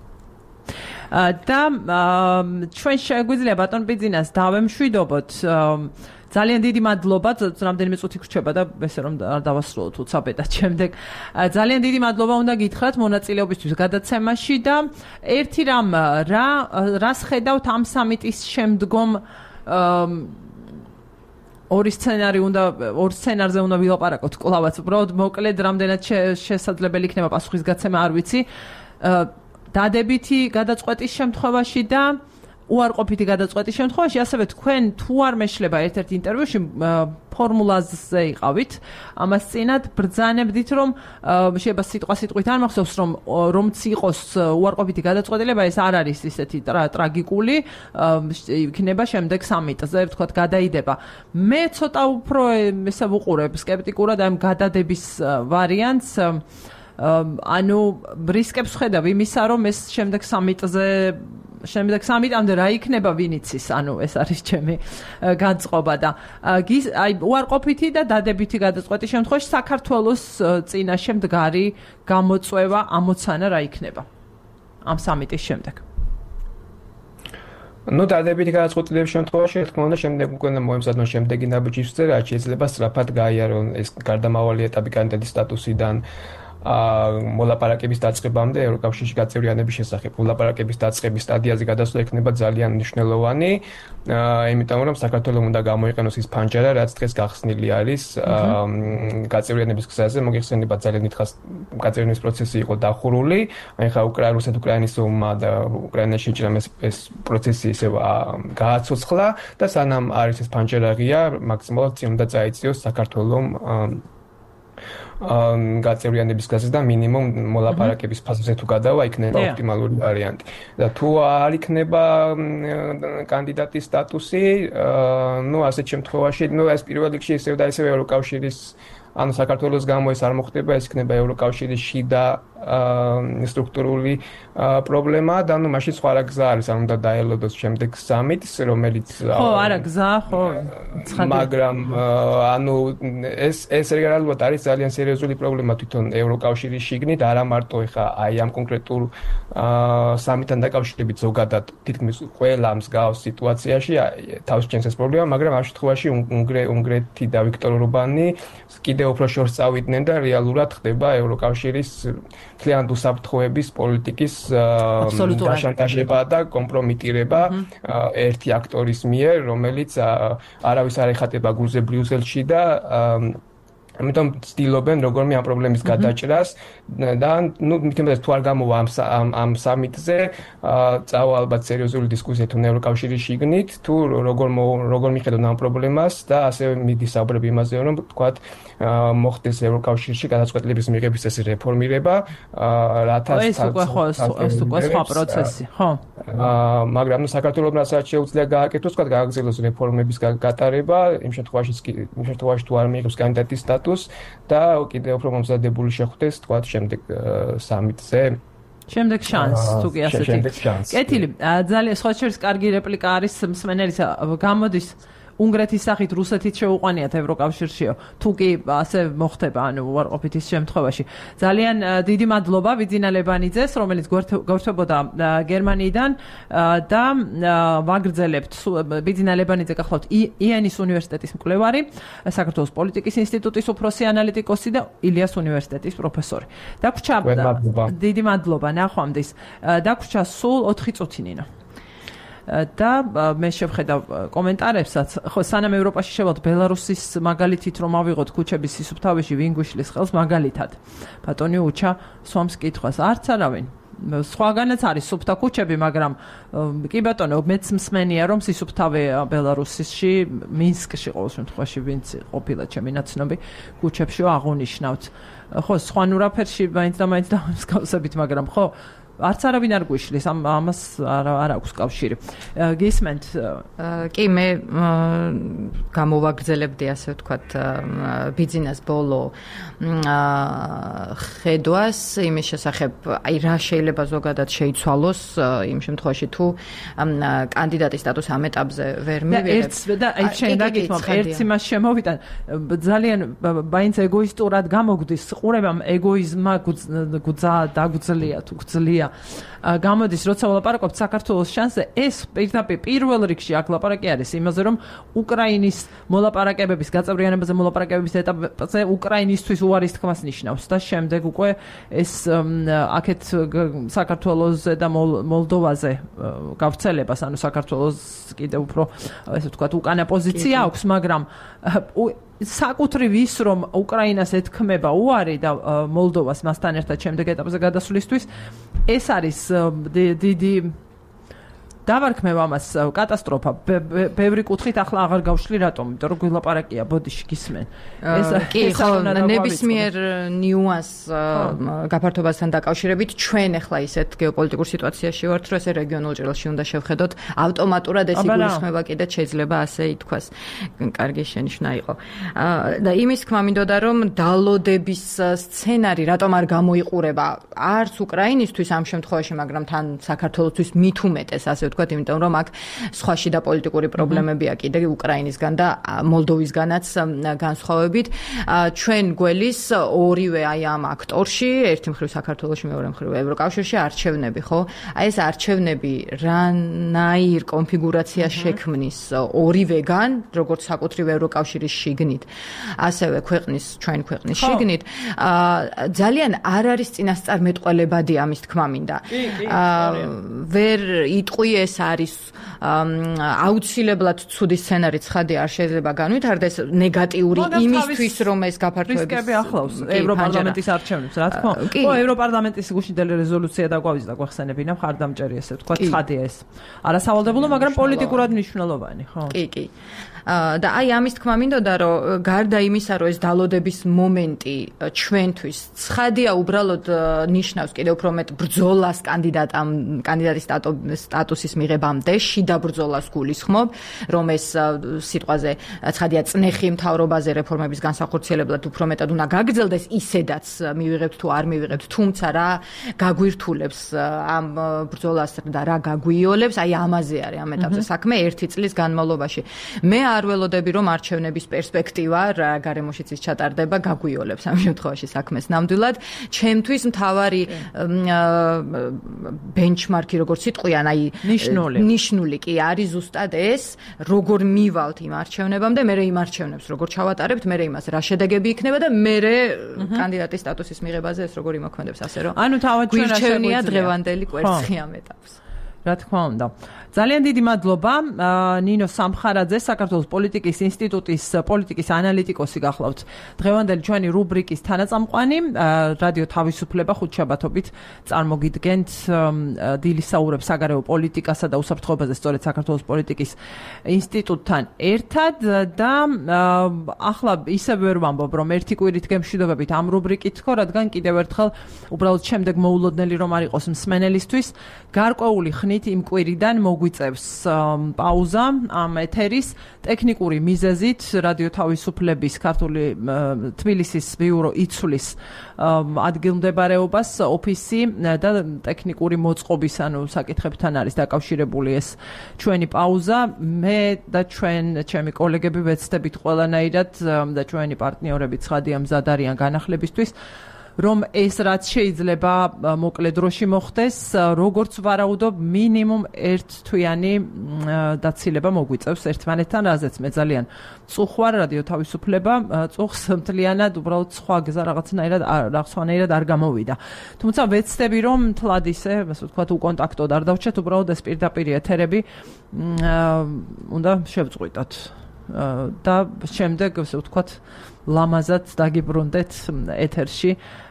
და ჩვენ შეგვიძლია ბატონ ბიძინას დავემშვიდობოთ ძალიან დიდი მადლობა, რამდენიმე წუთი გრჩება და ესე რომ არ დავასრულოთ უცაბედად შემდეგ. ძალიან დიდი მადლობა უნდა გითხრათ მონაწილეობისთვის გადაცემაში და ერთი რამ რა რას ხედავთ ამ სამიტის შემდგომ ორი სცენარი უნდა ორ სცენარზე უნდა ვილაპარაკოთ კლავაც. უბრალოდ მოკლედ რამდენად შესაძლებელი იქნება პასუხისგაცემა არ ვიცი. დადებითი გადაწყვეტის შემთხვევაში და უარყოფითი გადაწყვეტის შემთხვევაში, ასევე თქვენ თუ არ მეშლება ერთ-ერთ ინტერვიუში ფორმულაზე იყავით, ამას წინათ ბრძანებდით, რომ შეიძლება სიტყვა-სიტყვით არ მახსოვს, რომ რომც იყოს უარყოფითი გადაწყვეტილება, ეს არ არის ისეთი ტრაგიკული, იქნება შემდეგ სამიტზე, ვთქვათ, გადაიდება. მე ცოტა უფრო ესე ვუყურებ სკეპტიკურად ამ გადადების ვარიანტს. ანუ რისკებს ხედავ იმისა, რომ ეს შემდეგ სამიტზე შემდეგ სამიტამდე რა იქნება ვინ იცის, ანუ ეს არის ჩემი განწყობა და აი უარყოფითი და დადებითი გადაწყვეტის შემთხვევაში საქართველოს წინაშე მდგარი გამოწვევა ამოცანა რა იქნება ამ სამიტის შემდეგ. ნუ დადებითი გადაწყვეტილების შემთხვევაში რა თქმა უნდა შემდეგ უკვე მოემზადონ შემდეგი ნაბიჯის წერა, შეიძლება სწრაფად გაიარონ ეს გარდამავალი ეტაპი კანდიდატის სტატუსიდან მოლაპარაკების დაწყებამდე ევროკავშირში გაწევრიანების შესახებ. მოლაპარაკების დაწყების სტადიაზე გადასვლა იქნება ძალიან მნიშვნელოვანი, იმიტომ რომ საქართველოს უნდა გამოიყენოს ის ფანჯარა, რაც დღეს გახსნილი არის გაწევრიანების გზაზე. მოგეხსენება ძალიან დიდხანს გაწევრიანების პროცესი იყო დახურული. აი ხა უკრაინა რუსეთ-უკრაინის ომმა და უკრაინაში შეჭრამ ეს პროცესი ისევ გააცოცხლა და სანამ არის ეს ფანჯარა ღია, მაქსიმალურად წინ უნდა წაიწიოს საქართველოს გაწევრიანების გზაზე და მინიმუმ მოლაპარაკების ფაზაზე თუ გადავა, იქნება ოპტიმალური ვარიანტი. და თუ არ იქნება კანდიდატის სტატუსი, ნუ ასეთ შემთხვევაში, ნუ ეს პირველ რიგში ისევ და ისევ ევროკავშირის ანუ საქართველოს გამო ეს არ მოხდება, ეს იქნება ევროკავშირის შიდა სტრუქტურული პრობლემა და ნუ მაშინ სხვა რა გზა არის, ანუ უნდა დაელოდოს შემდეგ სამიტს, რომელიც ხო, არა გზა, ხო, მაგრამ ანუ ეს ეს რეალურად არის ძალიან სერიოზული პრობლემა თვითონ ევროკავშირის შიგნით, არა მარტო ეხა აი ამ კონკრეტულ სამიტთან დაკავშირებით ზოგადად თითქმის ყველა მსგავს სიტუაციაში თავს ჭენს ეს პრობლემა, მაგრამ ამ შემთხვევაში უნგრეთი და ვიქტორ ორბანი კიდევ უფრო შორს წავიდნენ და რეალურად ხდება ევროკავშირის მთლიანად უსაფრთხოების პოლიტიკის გაშანტაჟება და კომპრომიტირება ერთი აქტორის მიერ, რომელიც არავის არ ეხატება გულზე ბრიუსელში და ამიტომ ცდილობენ როგორმე ამ პრობლემის გადაჭრას და ნუ მithemდეს თუ არ გამოვა ამ ამ სამიტზე წავა ალბათ სერიოზული დისკუსია თუ ევროკავშირის შიგნით თუ როგორ როგორ მიხედონ ამ პრობლემას და ასევე მიდის საუბრები იმაზე რომ თქვათ მოხდეს ევროკავშირში გადაწყვეტილების მიღების წესის რეფორმირება რათა ეს უკვე ხო ეს უკვე სხვა პროცესი ხო მაგრამ ნუ საქართველოს რასაც შეუძლია გააკეთოს თქვათ გააგრძელოს რეფორმების გატარება იმ შემთხვევაშიც იმ შემთხვევაში თუ არ მიიღებს კანდიდატის და კიდევ უფრო მომზადებული შეხვდეს თქვათ შემდეგ სამიტზე შემდეგ შანსს თუ კი ასეთი კეთილი ძალიან სხვა შორის კარგი რეპლიკა არის მსმენელის გამოდის უნგრეთის სახით რუსეთით შეუყვანიათ ევროკავშირშიო თუ კი ასე მოხდება ანუ უარყოფით ის შემთხვევაში ძალიან დიდი მადლობა ვიძინა ლებანიძეს რომელიც გვერდებოდა გერმანიიდან და ვაგრძელებთ ვიძინა ლებანიძე გახლავთ იანის უნივერსიტეტის მკვლევარი საქართველოს პოლიტიკის ინსტიტუტის უფროსი ანალიტიკოსი და ილიას უნივერსიტეტის პროფესორი დაგვრჩა დიდი მადლობა ნახვამდის დაგვრჩა სულ ოთხი წუთი ნინო და მე შევხედავ კომენტარებსაც ხო სანამ ევროპაში შევალთ ბელარუსის მაგალითით რომ ავიღოთ ქუჩების სისუფთავეში ვინ გვიშლის ხელს მაგალითად ბატონი უჩა სვამს კითხვას არც არავინ სხვაგანაც არის სუფთა ქუჩები მაგრამ კი ბატონო მეც მსმენია რომ სისუფთავე ბელარუსში მინსკში ყოველ შემთხვევაში ვინც ყოფილა ჩემი ნაცნობი ქუჩებში აღუნიშნავთ ხო სხვანურაფერში მაინც და მაინც დამსგავსებით მაგრამ ხო არც არავინ არ გვიშლის ამ ამას არ აქვს კავშირი. გისმენთ? კი, მე გამოვაგრძელებდი ასე ვთქვათ ბიძინას ბოლო ხედვას იმის შესახებ, აი რა შეიძლება ზოგადად შეიცვალოს იმ შემთხვევაში თუ კანდიდატის სტატუსი ამ ეტაპზე ვერ მივიღებს. და აი შენ დაგითმობ, ერთს იმას შემოვიტან, ძალიან მაინც ეგოისტურად გამოგვდის, ყურებამ ეგოიზმა გუძა დაგუძლია თუ გძლია გამოდის როცა ვლაპარაკობთ საქართველოს შანსზე ეს პირდაპირ პირველ რიგში აქ ლაპარაკი არის იმაზე რომ უკრაინის მოლაპარაკებების გაწევრიანებაზე მოლაპარაკებების ეტაპზე უკრაინისთვის უარის თქმას ნიშნავს და შემდეგ უკვე ეს აქეთ საქართველოსზე და მოლდოვაზე გავრცელებას ანუ საქართველოს კიდევ უფრო ესე ვთქვათ უკანა პოზიცია აქვს მაგრამ საკუთრივ ის რომ უკრაინას ეთქმება უარი და მოლდოვას მასთან ერთად შემდეგ ეტაპზე გადასვლისთვის ეს არის დიდი დავარქმევ ამას კატასტროფა ბევრი კუთხით ახლა აღარ გავშლი რატომ იმიტომ რომ გულაპარაკია ბოდიში გისმენ ეს კი ხო ნებისმიერ ნიუანს გაფართობასთან დაკავშირებით ჩვენ ახლა ისეთ გეოპოლიტიკურ სიტუაციაში ვართ რომ ესე რეგიონულ ჭრილში უნდა შევხედოთ ავტომატურად ეს იგულისხმება კიდეც შეიძლება ასე ითქვას კარგი შენიშვნა იყო და იმის თქმა მინდოდა რომ დალოდების სცენარი რატომ არ გამოიყურება არც უკრაინისთვის ამ შემთხვევაში მაგრამ თან საქართველოსთვის მით უმეტეს ასე ვთქვათ, იმიტომ რომ აქ სხვა შიდა პოლიტიკური პრობლემებია კიდე უკრაინისგან და მოლდოვისგანაც განსხვავებით. ჩვენ გველის ორივე აი ამ აქტორში, ერთი მხრივ საქართველოში, მეორე მხრივ ევროკავშირში არჩევნები, ხო? აი ეს არჩევნები რანაირ კონფიგურაციას შექმნის ორივეგან, როგორც საკუთრივ ევროკავშირის შიგნით, ასევე ქვეყნის ჩვენ ქვეყნის შიგნით, ძალიან არ არის წინასწარმეტყველებადი ამის თქმა მინდა. ვერ იტყვი ეს არის აუცილებლად ცუდი სცენარი ცხადი არ შეიძლება განვითარდეს ნეგატიური იმისთვის რომ ეს გაფართოების რისკები ახლავს ევროპარლამენტის არჩევნებს რა თქმა უნდა. ო ევროპარლამენტის გუშინდელი რეზოლუცია დაგვავიზდა გვახსენებინა მხარდამჭერი ესე თქვა ცხადია ეს. არასავალდებულო, მაგრამ პოლიტიკურად მნიშვნელოვანი, ხო? კი, კი. და აი ამის თქმა მინდოდა რომ გარდა იმისა რომ ეს დალოდების მომენტი ჩვენთვის ცხადია უბრალოდ ნიშნავს კიდევ უფრო მეტ ბრძოლას კანდიდატამ კანდიდატის სტატუსის მიღებამდე შიდა ბრძოლას გულისხმობ რომ ეს სიტყვაზე ცხადია წნეხი მთავრობაზე რეფორმების განსახორციელებლად უფრო მეტად უნდა გაგრძელდეს ისედაც მივიღებთ თუ არ მივიღებთ თუმცა რა გაგვირთულებს ამ ბრძოლას და რა გაგვიოლებს აი ამაზე არის ამ ეტაპზე საქმე ერთი წლის განმავლობაში მე არ ველოდები რომ არჩევნების პერსპექტივა რა გარემოშიც ის ჩატარდება გაგვიოლებს ამ შემთხვევაში საქმეს ნამდვილად ჩემთვის მთავარი ბენჩმარკი როგორც სიტყვიან აი ნიშნული ნიშნული კი არის ზუსტად ეს როგორ მივალთ იმ არჩევნებამდე მე იმ არჩევნებს როგორ ჩავატარებთ მე იმას რა შედეგები იქნება და მე კანდიდატის სტატუსის მიღებაზე ეს როგორ იმოქმედებს ასე რომ ანუ თავად ჩვენ რა შეგვიძლია დღევანდელი კვერცხი ამ ეტაპს რა თქმა უნდა. ძალიან დიდი მადლობა ნინო სამხარაძე, საქართველოს პოლიტიკის ინსტიტუტის პოლიტიკის ანალიტიკოსი გახლავთ. დღევანდელი ჩვენი რუბრიკის თანაწამყვანი, რადიო თავისუფლება ხუთშაბათობით წარმოგიდგენთ დილის საუბრებს საგარეო პოლიტიკასა და უსაფრთხოებაზე სწორედ საქართველოს პოლიტიკის ინსტიტუტთან ერთად და ახლა ისევ ვერ ვამბობ, რომ ერთი კვირით გემშვიდობებით ამ რუბრიკით ხო, რადგან კიდევ ერთხელ უბრალოდ შემდეგ მოულოდნელი რომ არ იყოს მსმენელისთვის, გარკვეული ხნით იმ კვირიდან მოგვიწევს პაუზა ამ ეთერის ტექნიკური მიზეზით რადიო თავისუფლების ქართული თბილისის ბიურო იცვლის ადგილმდებარეობას ოფისი და ტექნიკური მოწყობის ანუ საკითხებთან არის დაკავშირებული ეს ჩვენი პაუზა მე და ჩვენ ჩემი კოლეგები ვეცდებით ყველანაირად და ჩვენი პარტნიორები ცხადია მზად არიან განახლებისთვის რომ ეს რაც შეიძლება მოკლე დროში მოხდეს, როგორც ვარაუდობ, მინიმუმ ერთ თვიანი დაცილება მოგვიწევს ერთმანეთთან, რაზეც მე ძალიან წუხვარ რადიო თავისუფლება, წუხს მთლიანად უბრალოდ სხვა გზა რაღაცნაირად რაღაცნაირად არ გამოვიდა. თუმცა ვეცდები რომ თლად ისე, ასე ვთქვათ, უკონტაქტოდ არ დავჭეთ, უბრალოდ ეს პირდაპირ ეთერები უნდა შევწყვიტოთ. და შემდეგ, ასე ვთქვათ, ლამაზად დაგიბრუნდეთ ეთერში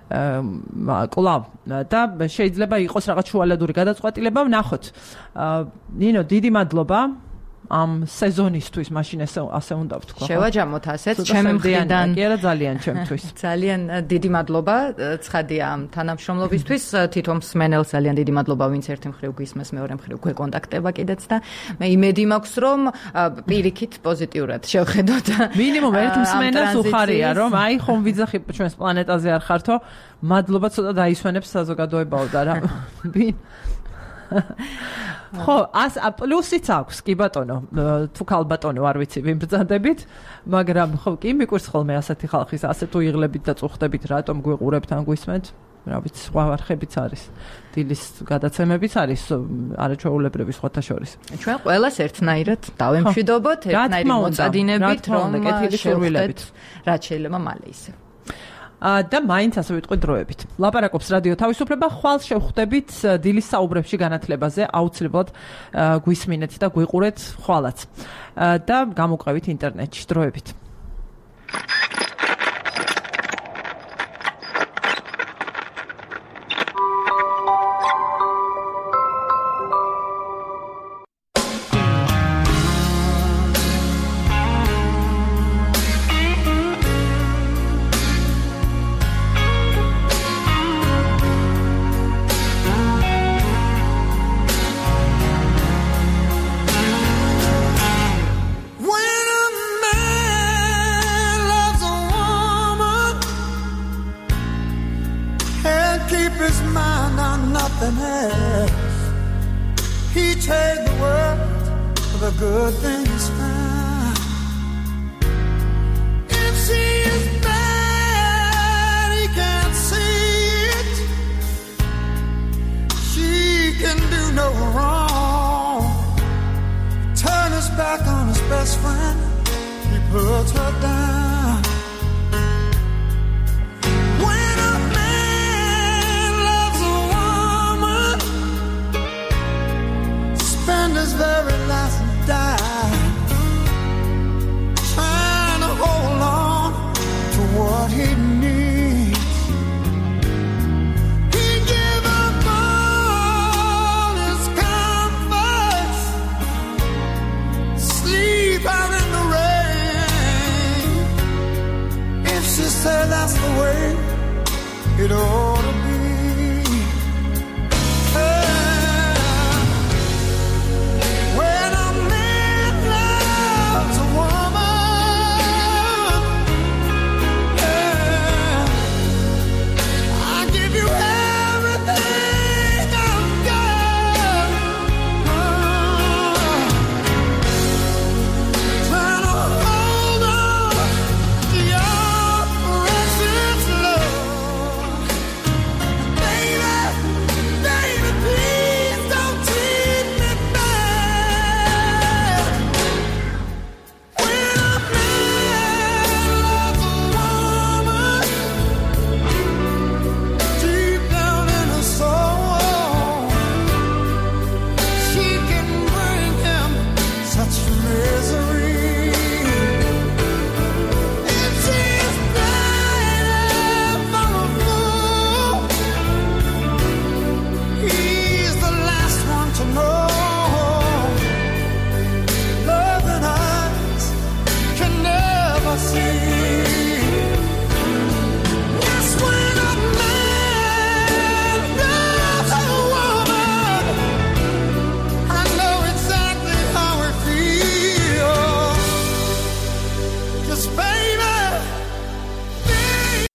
კლავ და შეიძლება იყოს რაღაც შუალედური გადაწყვეტილება ვნახოთ. ნინო, დიდი მადლობა ამ სეზონისთვის მაშინ ესე ასე უნდა ვთქვა. შევაჯამოთ ასეც ჩემი მხრიდან. კი არა ძალიან ჩემთვის. ძალიან დიდი მადლობა ცხადია ამ თანამშრომლობისთვის. თვითონ მსმენელს ძალიან დიდი მადლობა ვინც ერთი მხრივ გვისმენს, მეორე მხრივ გვეკონტაქტება კიდეც და მე იმედი მაქვს რომ პირიქით პოზიტიურად შევხედოთ. მინიმუმ ერთ მსმენელს უხარია რომ აი ხომ ვიძახი ჩვენს პლანეტაზე არ ხართო. მადლობა ცოტა დაისვენებს საზოგადოებაო და რა. ხო, ას პლუსიც აქვს, კი ბატონო, თუ ქალბატონო არ ვიცი, ვინ ბრძანდებით, მაგრამ ხო, კი მიკვირს ხოლმე ასეთი ხალხის, ასე თუ იღლებით და წუხდებით, რატომ გვიყურებთ ან გვისმენთ? რა ვიცი, სხვა არხებიც არის. დილის გადაცემებიც არის არაჩვეულებრივი სხვათა შორის. ჩვენ ყველას ერთნაირად დავემშვიდობოთ, ერთნაირი მოწადინებით, რომ შევხვდეთ, რაც შეიძლება მალე ისე. და მაინც ასე ვიტყვი დროებით. ლაპარაკობს რადიო თავისუფლება, ხვალ შევხვდებით დილის საუბრებში განათლებაზე, აუცილებლად გვისმინეთ და გვიყურეთ ხვალაც. და გამოყევით ინტერნეტში დროებით. he trade the world for the good things found. If she is bad, he can't see it. She can do no wrong. Turn his back on his best friend, he puts her down. When a man loves a woman, spend his very last dime trying to hold on to what he needs. He give up all his comforts, sleep out in the rain. If she said that's the way it ought to be,